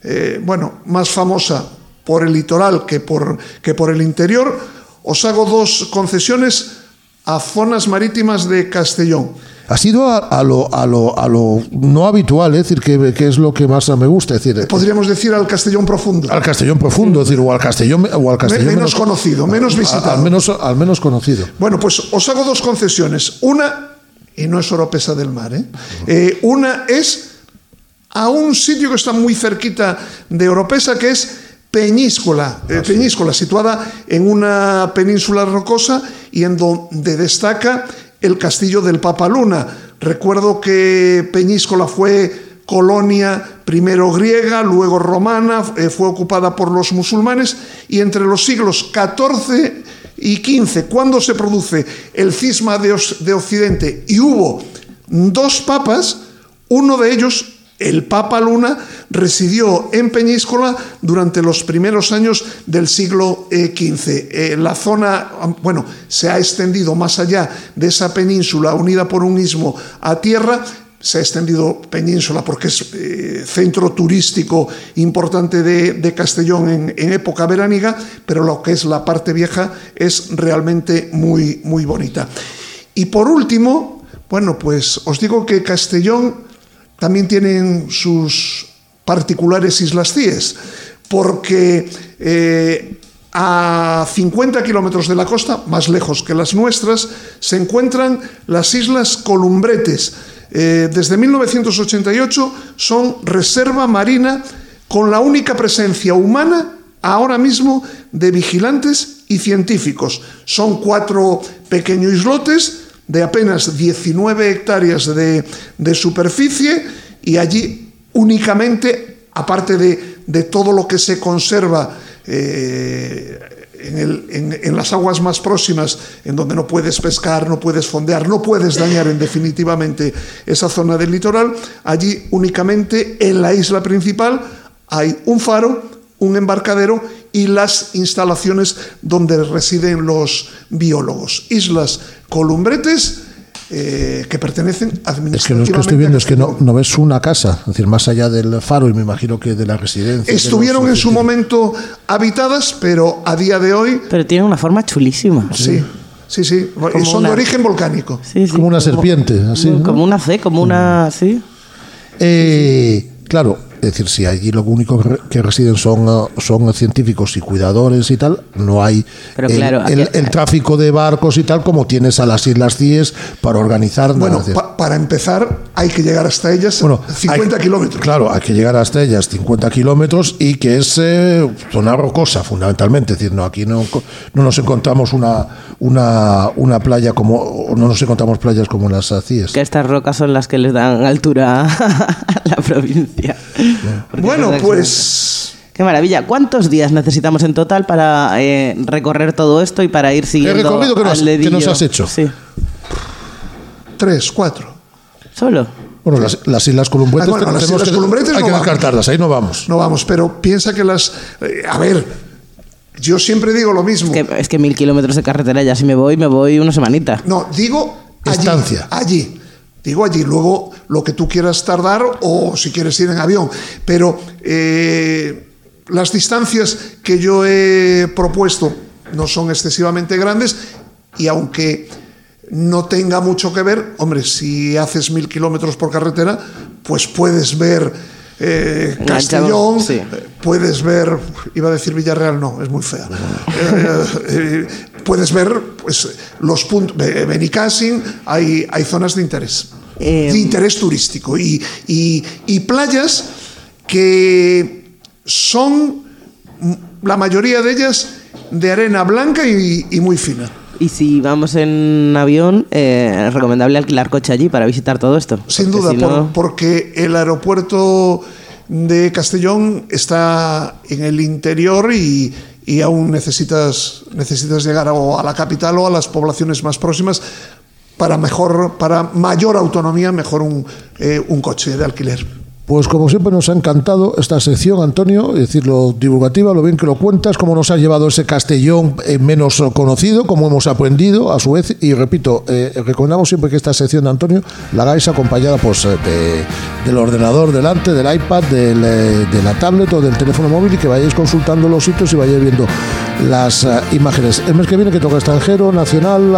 más famosa por el litoral que por el interior, os hago dos concesiones a zonas marítimas de Castellón. ¿Has ido a lo no habitual, es decir, que es lo que más me gusta? Es decir, podríamos decir al Castellón profundo. Al Castellón profundo, es decir, o al Castellón menos conocido, menos visitado. Al menos conocido. Bueno, pues os hago dos concesiones. Una, y no es Oropesa del Mar, una es a un sitio que está muy cerquita de Oropesa, que es Peñíscola, situada en una península rocosa y en donde destaca el castillo del Papa Luna. Recuerdo que Peñíscola fue colonia primero griega, luego romana, fue ocupada por los musulmanes, y entre los siglos XIV y XV, cuando se produce el cisma de Occidente y hubo 2 papas, uno de ellos, el Papa Luna, residió en Peñíscola durante los primeros años del siglo XV. La zona, bueno, se ha extendido más allá de esa península unida por un istmo a tierra. Se ha extendido península porque es centro turístico importante de Castellón en época veraniega, pero lo que es la parte vieja es realmente muy, muy bonita. Y por último, bueno, pues os digo que Castellón también tiene sus particulares Islas Cíes, porque a 50 kilómetros de la costa, más lejos que las nuestras, se encuentran las Islas Columbretes. Desde 1988 son reserva marina con la única presencia humana ahora mismo de vigilantes y científicos. Son 4 pequeños islotes de apenas 19 hectáreas de superficie, y allí únicamente, aparte de todo lo que se conserva en las aguas más próximas, en donde no puedes pescar, no puedes fondear, no puedes dañar definitivamente esa zona del litoral, allí únicamente en la isla principal hay un faro, un embarcadero y las instalaciones donde residen los biólogos. Islas Columbretes, que pertenecen administrativamente. Es que lo que estoy viendo es que no ves una casa, es decir, más allá del faro y me imagino que de la residencia. Estuvieron en su momento habitadas, pero a día de hoy... Pero tienen una forma chulísima. Sí. Son de origen volcánico. Sí, como una serpiente, así, ¿no? Como una C, como una... Sí. Claro, es decir, si allí lo único que residen son científicos y cuidadores y tal, no hay el tráfico de barcos y tal como tienes a las Islas Cíes para organizar. Bueno, para empezar hay que llegar hasta ellas 50 kilómetros. Claro, hay que llegar hasta ellas 50 kilómetros y que es zona rocosa fundamentalmente. Es decir, aquí no nos encontramos una playa no nos encontramos playas como las Cíes. Que estas rocas son las que les dan altura a la provincia. Bueno, pues... Qué maravilla. ¿Cuántos días necesitamos en total para recorrer todo esto y para ir siguiendo el recorrido que nos has hecho? Sí. 3, 4. ¿Solo? Bueno, las Islas Columbretes, las Islas Columbretes hay que descartarlas, ahí no vamos. No vamos, pero piensa que las... a ver, yo siempre digo lo mismo. Es que 1000 kilómetros de carretera, ya si me voy una semanita. No, digo estancia. Allí. Digo allí, luego lo que tú quieras tardar o si quieres ir en avión. Pero las distancias que yo he propuesto no son excesivamente grandes y aunque no tenga mucho que ver, hombre, si haces 1000 kilómetros por carretera, pues puedes ver Castellón, sí. Puedes ver, iba a decir Villarreal, no, es muy fea. Puedes ver pues los puntos, Benicàssim, hay zonas de interés turístico y playas que son la mayoría de ellas de arena blanca y muy fina. Y si vamos en avión, ¿es recomendable alquilar coche allí para visitar todo esto? Sin duda, porque el aeropuerto de Castellón está en el interior y aún necesitas llegar a la capital o a las poblaciones más próximas para mayor autonomía, mejor un coche de alquiler. Pues como siempre nos ha encantado esta sección, Antonio, es decir, lo divulgativa, lo bien que lo cuentas, cómo nos has llevado ese Castellón menos conocido, cómo hemos aprendido a su vez, y repito, recomendamos siempre que esta sección de Antonio la hagáis acompañada pues del ordenador delante, del iPad, de la tablet o del teléfono móvil y que vayáis consultando los sitios y vayáis viendo las imágenes. El mes que viene que toca extranjero, nacional,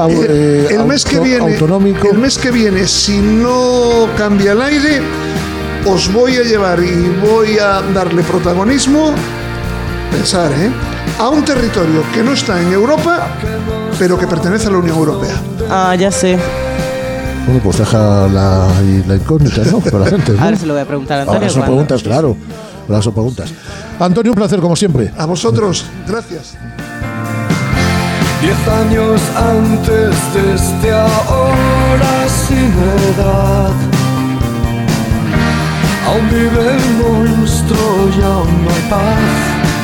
autonómico. El mes que viene, si no cambia el aire, os voy a llevar y voy a darle protagonismo, pensar, a un territorio que no está en Europa, pero que pertenece a la Unión Europea. Ah, ya sé. Bueno, pues deja la incógnita, ¿no? Para la gente, ¿no? Ahora se lo voy a preguntar a Antonio. Ahora son preguntas, claro. Ahora son preguntas. Antonio, un placer, como siempre. A vosotros, gracias. 10 años antes desde ahora sin edad, Aún vive el monstruo y aún no hay paz.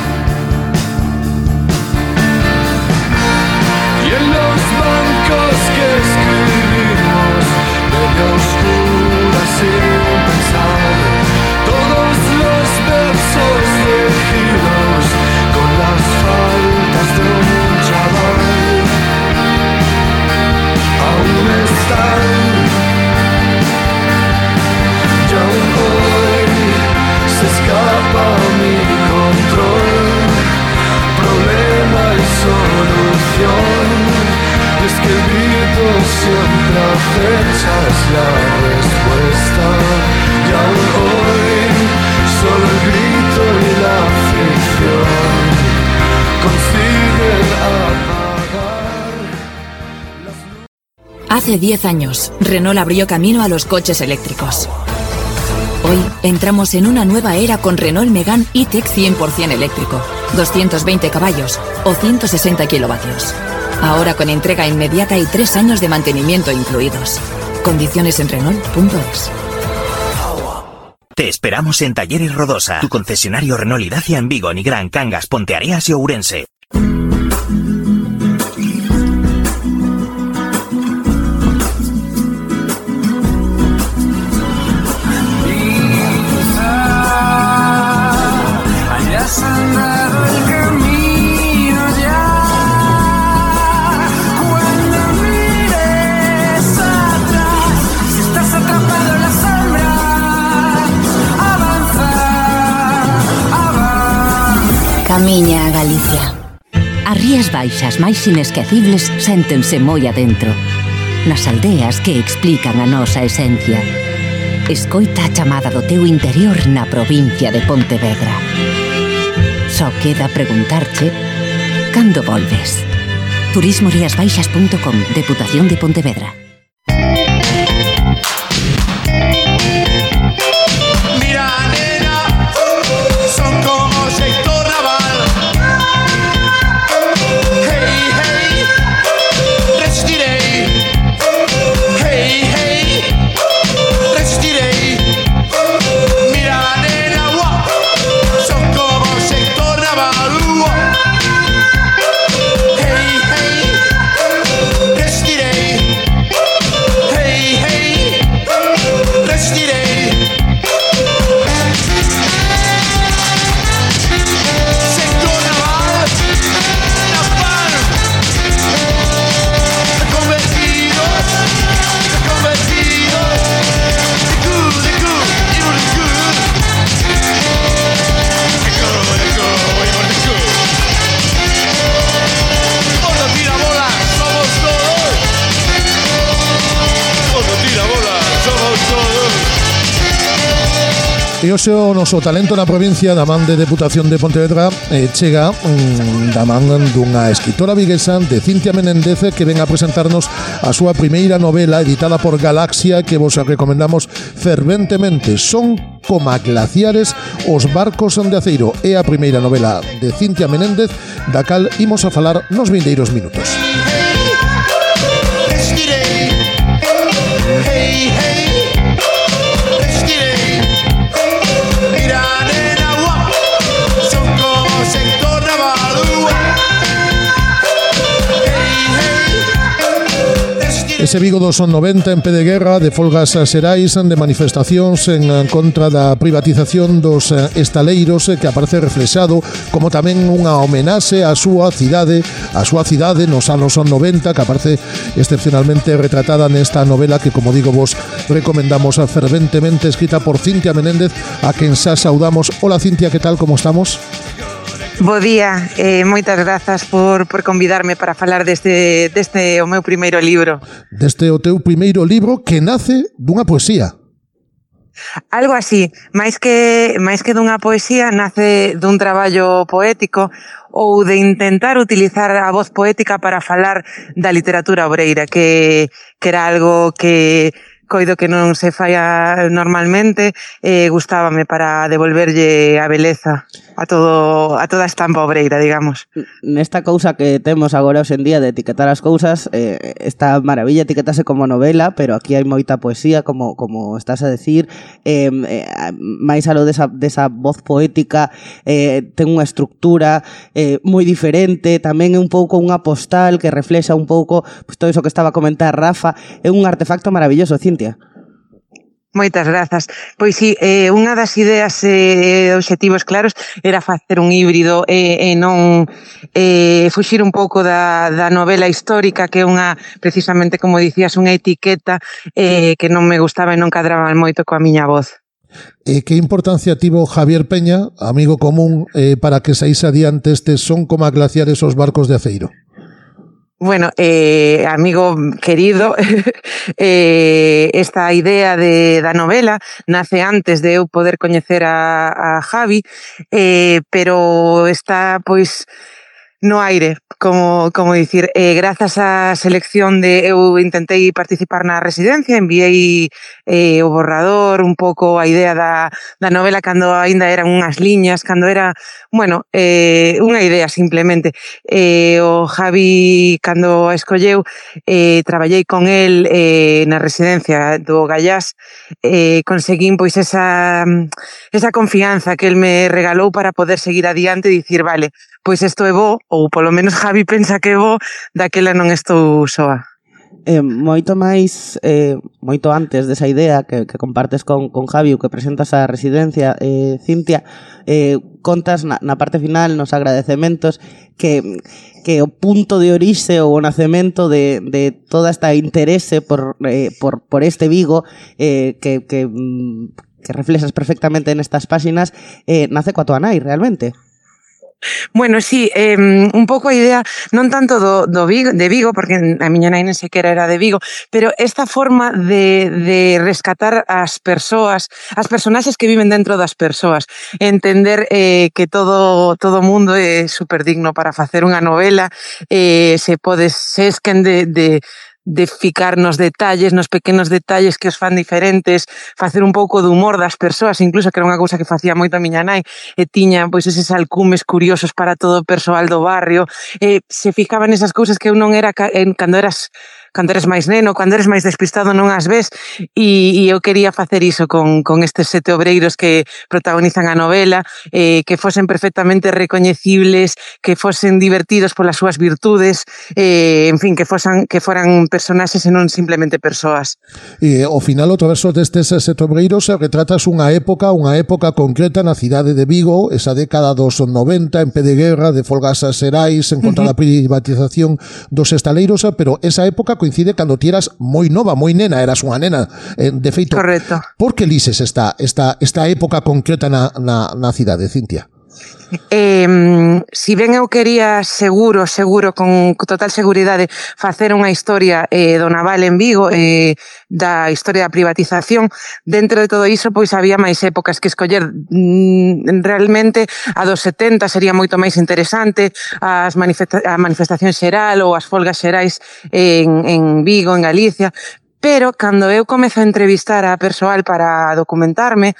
Y en los bancos que escribimos de oscuras sin pensar, todos los versos elegidos con las faltas de un chaval aún están. Y aún hoy se escapa mi control. Problema y solución. Es que el grito siempre acecha, es la respuesta. Y aún hoy solo el grito y la ficción consiguen apagar las luces. Hace 10 años, Renault abrió camino a los coches eléctricos. Hoy entramos en una nueva era con Renault Megane E-Tech 100% eléctrico, 220 caballos o 160 kilovatios. Ahora con entrega inmediata y 3 años de mantenimiento incluidos. Condiciones en Renault.es. Te esperamos en Talleres Rodosa, tu concesionario Renault y Dacia en Vigo, Nigrán, Cangas, Ponteareas y Ourense. Hayas andado el camino ya. Cuando mires atrás, si estás atrapado en la sombra, avanza. Camiña a Galicia. As Rías Baixas máis inesquecibles séntense moi adentro. Nas aldeas que explican a nosa esencia. Escoita a chamada do teu interior na provincia de Pontevedra. Só queda preguntarche cando volves. Turismoriasbaixas.com, Deputación de Pontevedra. Mira, nena, son como sector naval. Hey, hey, resistiré. Hey, hey, resistiré. Mira, nena, wow, son como sector naval. Wow. Hey, hey, resistiré. Hey, hey, resistiré. Sector naval, naval. Reconvertido, reconvertido. The good, the good, even the good. The good, even the good. Cuando tira bola, somos todos. Cuando tira bola, somos todos. E hoxe o noso talento na provincia da man de Deputación de Pontevedra chega da man dunha escritora viguesa de Cintia Menéndez que ven a presentarnos a súa primeira novela editada por Galaxia que vos recomendamos ferventemente. Son coma glaciares os barcos de aceiro. É a primeira novela de Cintia Menéndez da cal imos a falar nos vindeiros minutos. Resistiré. Hey, hey, resistiré. Mira, nena, wow, son como sector naval. Hey, hey, resistiré. Ese Vigo dos 90 en pé de guerra, de folgas xerais, de manifestacións en contra da privatización dos estaleiros que aparece reflexado como tamén unha homenaxe á súa cidade nos anos 90 que aparece excepcionalmente retratada nesta novela que, como digo, vos recomendamos ferventemente, escrita por Cintia Menéndez, a quen xa saudamos. Hola Cintia, que tal, como estamos? Bo día, moitas grazas por convidarme para falar deste o meu primeiro libro. Deste o teu primeiro libro que nace dunha poesía. Algo así, máis que dunha poesía, nace dun traballo poético ou de intentar utilizar a voz poética para falar da literatura obreira, que era algo que coido que non se falla normalmente, gustábame para devolverlle a beleza. a toda a estampa obreira, digamos. Nesta cousa que temos agora hoxe en día de etiquetar as cousas, esta maravilla etiquetase como novela, pero aquí hai moita poesía, como estás a decir, máis aló desa voz poética, ten unha estructura moi diferente, tamén é un pouco unha postal que reflexa un pouco pues, todo iso que estaba a comentar Rafa, é un artefacto maravilloso, Cintia. Moitas grazas. Pois si, unha das ideas e obxectivos claros era facer un híbrido e non fuxir un pouco da novela histórica, que é unha, precisamente como dicías, unha etiqueta que non me gustaba e non cadraba moito coa miña voz. Que importancia tivo Javier Peña, amigo común, para que saíse adiante estes Son como a glaciares os barcos de aceiro? Bueno, amigo querido, esta idea da novela nace antes de eu poder coñecer a Javi, pero está, pois, no aire, como dicir, grazas á selección eu intentei participar na residencia, enviei o borrador, un pouco a idea da novela cando aínda eran unhas liñas, cando era, bueno, unha idea simplemente. O Javi, cando a escolleu, traballei con el na residencia do Gallás, conseguín pois esa confianza que el me regalou para poder seguir adiante e dicir, vale, pois isto é bo, ou polo menos Javi pensa que é bo, daquela non estou soa. Moito máis, moito antes desa idea que compartes con Javi, que presentas a residencia, Cintia, contas na parte final, nos agradecementos, que o punto de orixe ou o nacemento de toda esta interese por este Vigo, que reflexas perfectamente nestas páxinas, nace coa tua nai, realmente. Bueno, sí, un pouco a idea, non tanto de Vigo, porque a miña nai nen sequera era de Vigo, pero esta forma de rescatar as persoas, as personaxes que viven dentro das persoas, entender que todo mundo é superdigno para facer unha novela, se esquen de ficar nos detalles, nos pequenos detalles que os fan diferentes, facer un pouco de humor das persoas, incluso que era unha cousa que facía moito a miña nai, e tiña pois eses alcumes curiosos para todo o persoal do barrio, se ficaban esas cousas que eu non era cando eres máis neno, cando eres máis despistado non as ves, e eu quería facer iso con estes 7 obreiros que protagonizan a novela, que fosen perfectamente recoñecibles, que fosen divertidos polas súas virtudes, en fin, que foran personaxes e non simplemente persoas. E ao final, o traverso destes 7 obreiros retratas unha época concreta na cidade de Vigo, esa década dos 90, en pé de guerra, de folgas xerais, en contra da privatización dos estaleiros, pero esa época coincide cando ti eras moi nova, moi nena, eras unha nena, de feito. Correcto. Por que lises esta época concreta na cidade, Cintia? Si ben eu quería seguro, con total seguridade, facer unha historia do naval en Vigo, da historia da privatización, dentro de todo iso pois había máis épocas que escoller. Realmente a dos 70 sería moito máis interesante, a manifestación xeral ou as folgas xerais en Vigo, en Galicia. Pero cando eu comezo a entrevistar a persoal para documentarme,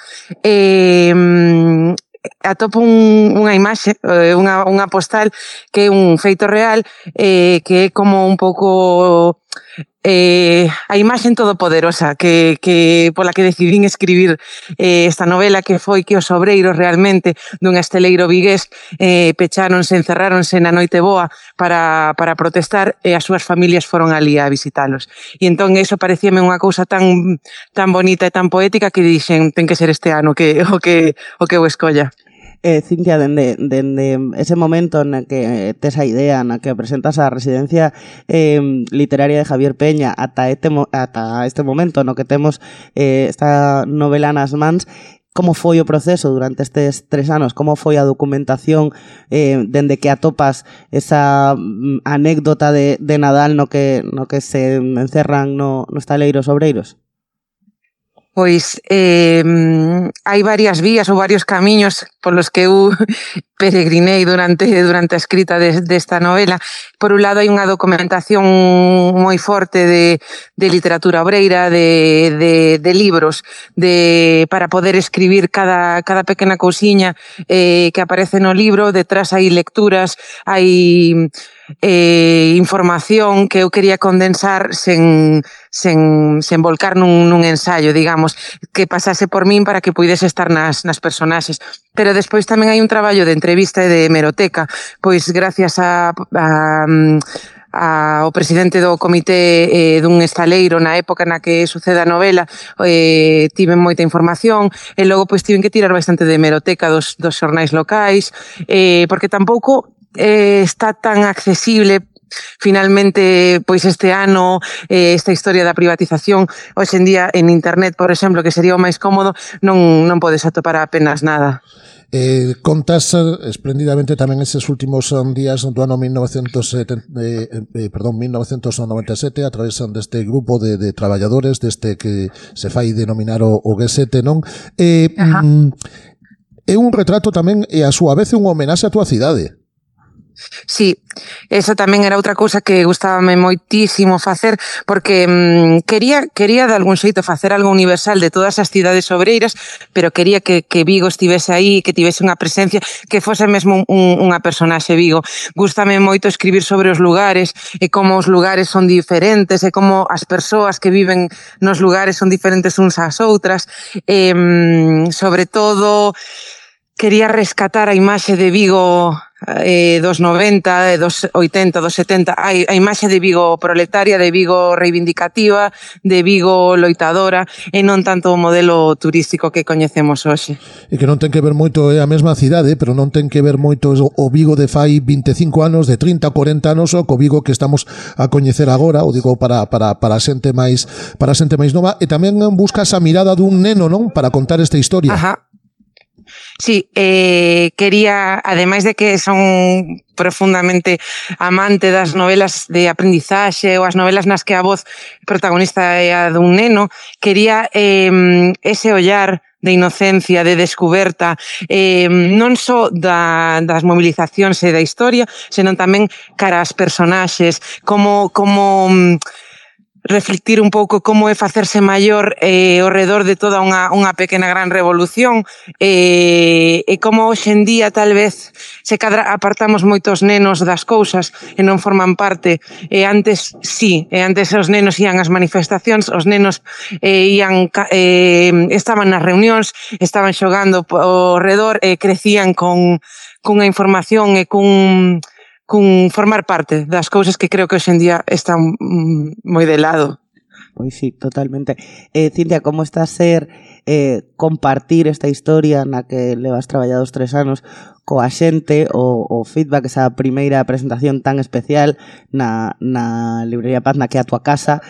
atopo unha imaxe, unha postal que é un feito real, que é como un pouco a imaxe todopoderosa que pola que decidín escribir esta novela, que foi que os obreiros realmente dun esteleiro vigués pecháronse, encerráronse na noite boa para protestar, e as súas familias foron ali a visitalos. E entón eso parecíame unha cousa tan bonita e tan poética que dixen, ten que ser este ano o que eu escolla. Cintia, dende ese momento na que tes a idea, na que presentas a residencia literaria de Javier Peña ata este momento no que temos esta novela nas mans, como foi o proceso durante estes 3 anos? Como foi a documentación dende que atopas esa anécdota de Nadal no que se encerran no estaleiro os obreiros? Pois hai varias vías ou varios camiños polos que eu peregrinei durante a escrita desta novela. Por un lado, hai unha documentación moi forte de literatura obreira, de libros, para poder escribir cada pequena cousiña que aparece no libro. Detrás hai lecturas, hai información que eu quería condensar sen volcar nun ensayo, digamos, que pasase por min para que puidese estar nas personaxes. Pero despois tamén hai un traballo de entrevista e de hemeroteca, pois gracias ao presidente do comité dun estaleiro na época na que sucede a novela, tiven moita información, e logo pois tiven que tirar bastante de hemeroteca dos xornais locais, porque tampouco está tan accesible. Finalmente, pois este ano, esta historia da privatización, hoxe en día en internet, por exemplo, que sería o máis cómodo, non podes atopar apenas nada. Contas esplendidamente tamén eses últimos días do ano 1997 a través deste grupo de traballadores deste que se fai denominar o G7, non? É un retrato tamén e a súa vez un homenaxe á túa cidade. Sí, eso tamén era outra cousa que gustábame moitísimo facer, porque quería de algún xeito facer algo universal de todas as cidades obreiras, pero quería que Vigo estivese aí, que tivese unha presencia, que fose mesmo unha personaxe Vigo. Gústame moito escribir sobre os lugares e como os lugares son diferentes e como as persoas que viven nos lugares son diferentes uns ás outras. Sobre todo, quería rescatar a imaxe de Vigo dos 90, dos 80, dos 70, a imaxe de Vigo proletaria, de Vigo reivindicativa, de Vigo loitadora, e non tanto o modelo turístico que coñecemos hoxe. E que non ten que ver moito, é a mesma cidade, pero non ten que ver moito o Vigo de fai 25 anos, de 30, 40 anos, o co Vigo que estamos a coñecer agora, o digo para a xente máis nova, e tamén buscas a mirada dun neno, non? Para contar esta historia. Ajá. Sí, quería, ademais de que son profundamente amante das novelas de aprendizaxe ou as novelas nas que a voz protagonista é a dun neno, quería ese ollar de inocencia, de descuberta, non só das movilizacións e da historia, senón tamén cara ás personaxes, como reflectir un pouco como é facerse maior ao redor de toda unha pequena gran revolución, e como hoxe en día tal vez se cadra apartamos moitos nenos das cousas e non forman parte. Antes os nenos ían ás manifestacións, os nenos estaban nas reunións, estaban xogando ao redor e crecían cunha información e cun formar parte das cousas que creo que hoxe en día están moi de lado. Pois sí, totalmente. Cintia, como está a ser compartir esta historia na que levas traballados 3 anos coa xente, o feedback, esa primeira presentación tan especial na Librería Paz, na que é a tua casa,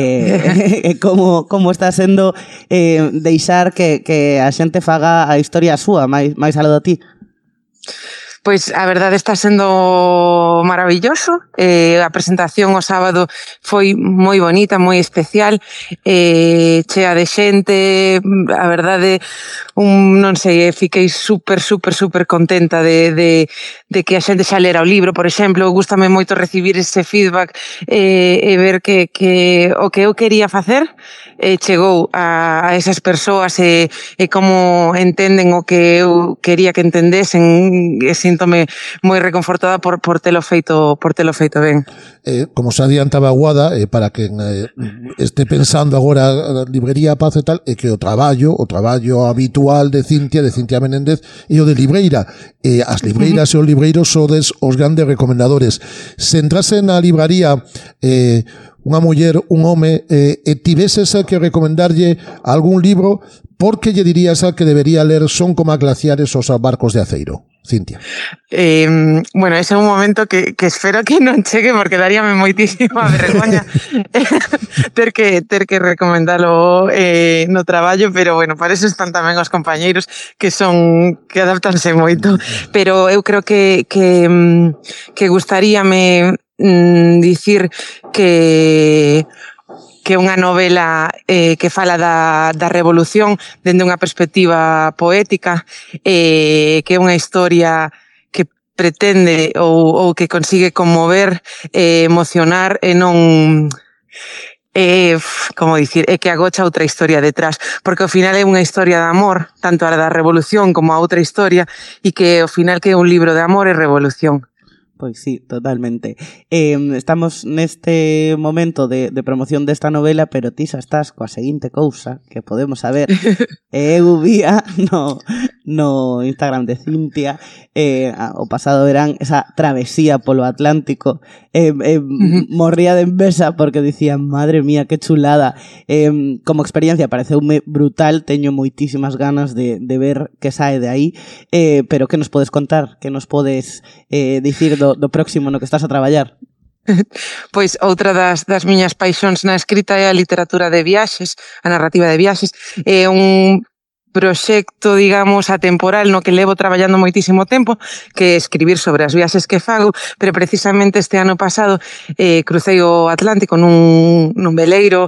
como está sendo deixar que a xente faga a historia súa, máis algo de ti? Pois a verdade está sendo maravilloso. A presentación o sábado foi moi bonita, moi especial, chea de xente. A verdade, non sei, fiquei super contenta de que a xente xa lera o libro, por exemplo. Gústame moito recibir ese feedback e ver que o que eu quería facer chegou a esas persoas e como entenden o que eu quería que entendesen. Síntome moi reconfortada por telo feito ben. Como se adiantaba Guada, para que este pensando agora a Librería Paz e tal, é que o traballo habitual de Cintia Menéndez e o de Libreira. As libreiras e os libreiros sodes os grandes recomendadores. Se entrase na libraría unha muller, un home, e tiveses que recomendarlle algún libro, por que lle dirías que debería ler Son como glaciares os barcos de aceiro? Cintia. Bueno, ese é un momento que espero que non chegue, porque daríame moitísima vergoña ter que recomendalo no traballo, pero bueno, para eso están tamén os compañeiros que adaptanse moito. Pero eu creo que gustaríame dicir que é unha novela que fala da revolución dende unha perspectiva poética, que é unha historia que pretende ou que consigue conmover, emocionar e non... como dicir, é que agocha outra historia detrás, porque ao final é unha historia de amor, tanto a da revolución como a outra historia, e que ao final que é un libro de amor e revolución. Pois sí, totalmente. Estamos neste momento de promoción desta novela, pero ti xa estás coa seguinte cousa que podemos saber. Eu vía no Instagram de Cintia o pasado verán esa travesía polo Atlántico. Morría de envexa porque dicía, madre mía, que chulada. Como experiencia pareceume brutal, teño moitísimas ganas de ver que sae de aí, pero que nos podes contar? Que nos podes dicir do próximo no que estás a traballar? Pois outra das miñas paixóns na escrita é a literatura de viaxes, a narrativa de viaxes. É un proxecto, digamos, atemporal no que levo traballando moitísimo tempo, que é escribir sobre as viaxes que fago, pero precisamente este ano pasado crucei o Atlántico nun veleiro,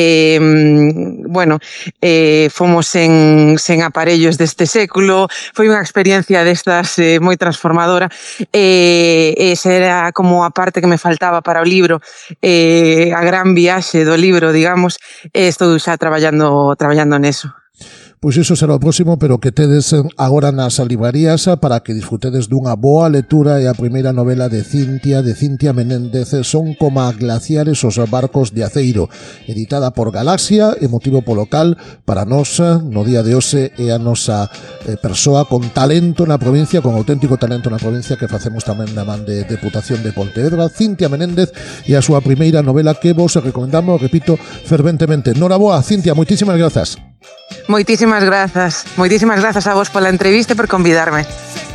fomos sen aparellos deste século, foi unha experiencia destas moi transformadora, esa era como a parte que me faltaba para o libro, a gran viaxe do libro, digamos, estou xa traballando neso. Pois iso será o próximo, pero que tedes agora nas librarías para que disfrutedes dunha boa lectura. E a primeira novela de Cintia Menéndez, Son coma glaciares os barcos de aceiro, editada por Galaxia, e motivo polo cal para nós no día de hoxe é a nosa persoa con talento na provincia, con auténtico talento na provincia, que facemos tamén na man de Deputación de Pontevedra, Cintia Menéndez, e a súa primeira novela que vos recomendamos, repito, ferventemente. Noraboa, Cintia, moitísimas grazas. Moitísimas grazas a vos pola entrevista e por convidarme.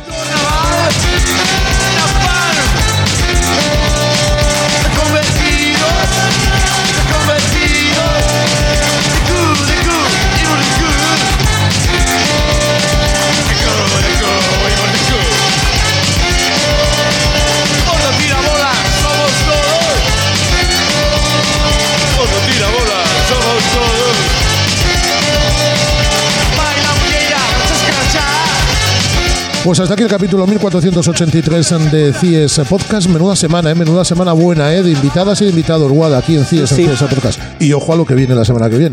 Pues hasta aquí el capítulo 1483 de CIES Podcast. Menuda semana buena, de invitadas y de invitados, Guada, aquí en CIES, sí. En CIES Podcast. Y ojo a lo que viene la semana que viene.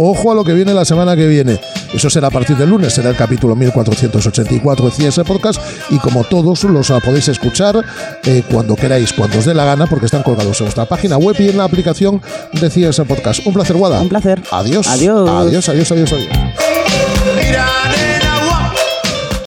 Eso será a partir del lunes, será el capítulo 1484 de CIES Podcast. Y como todos los podéis escuchar cuando queráis, cuando os dé la gana, porque están colgados en nuestra página web y en la aplicación de CIES Podcast. Un placer, Guada. Un placer. Adiós. Adiós. Adiós.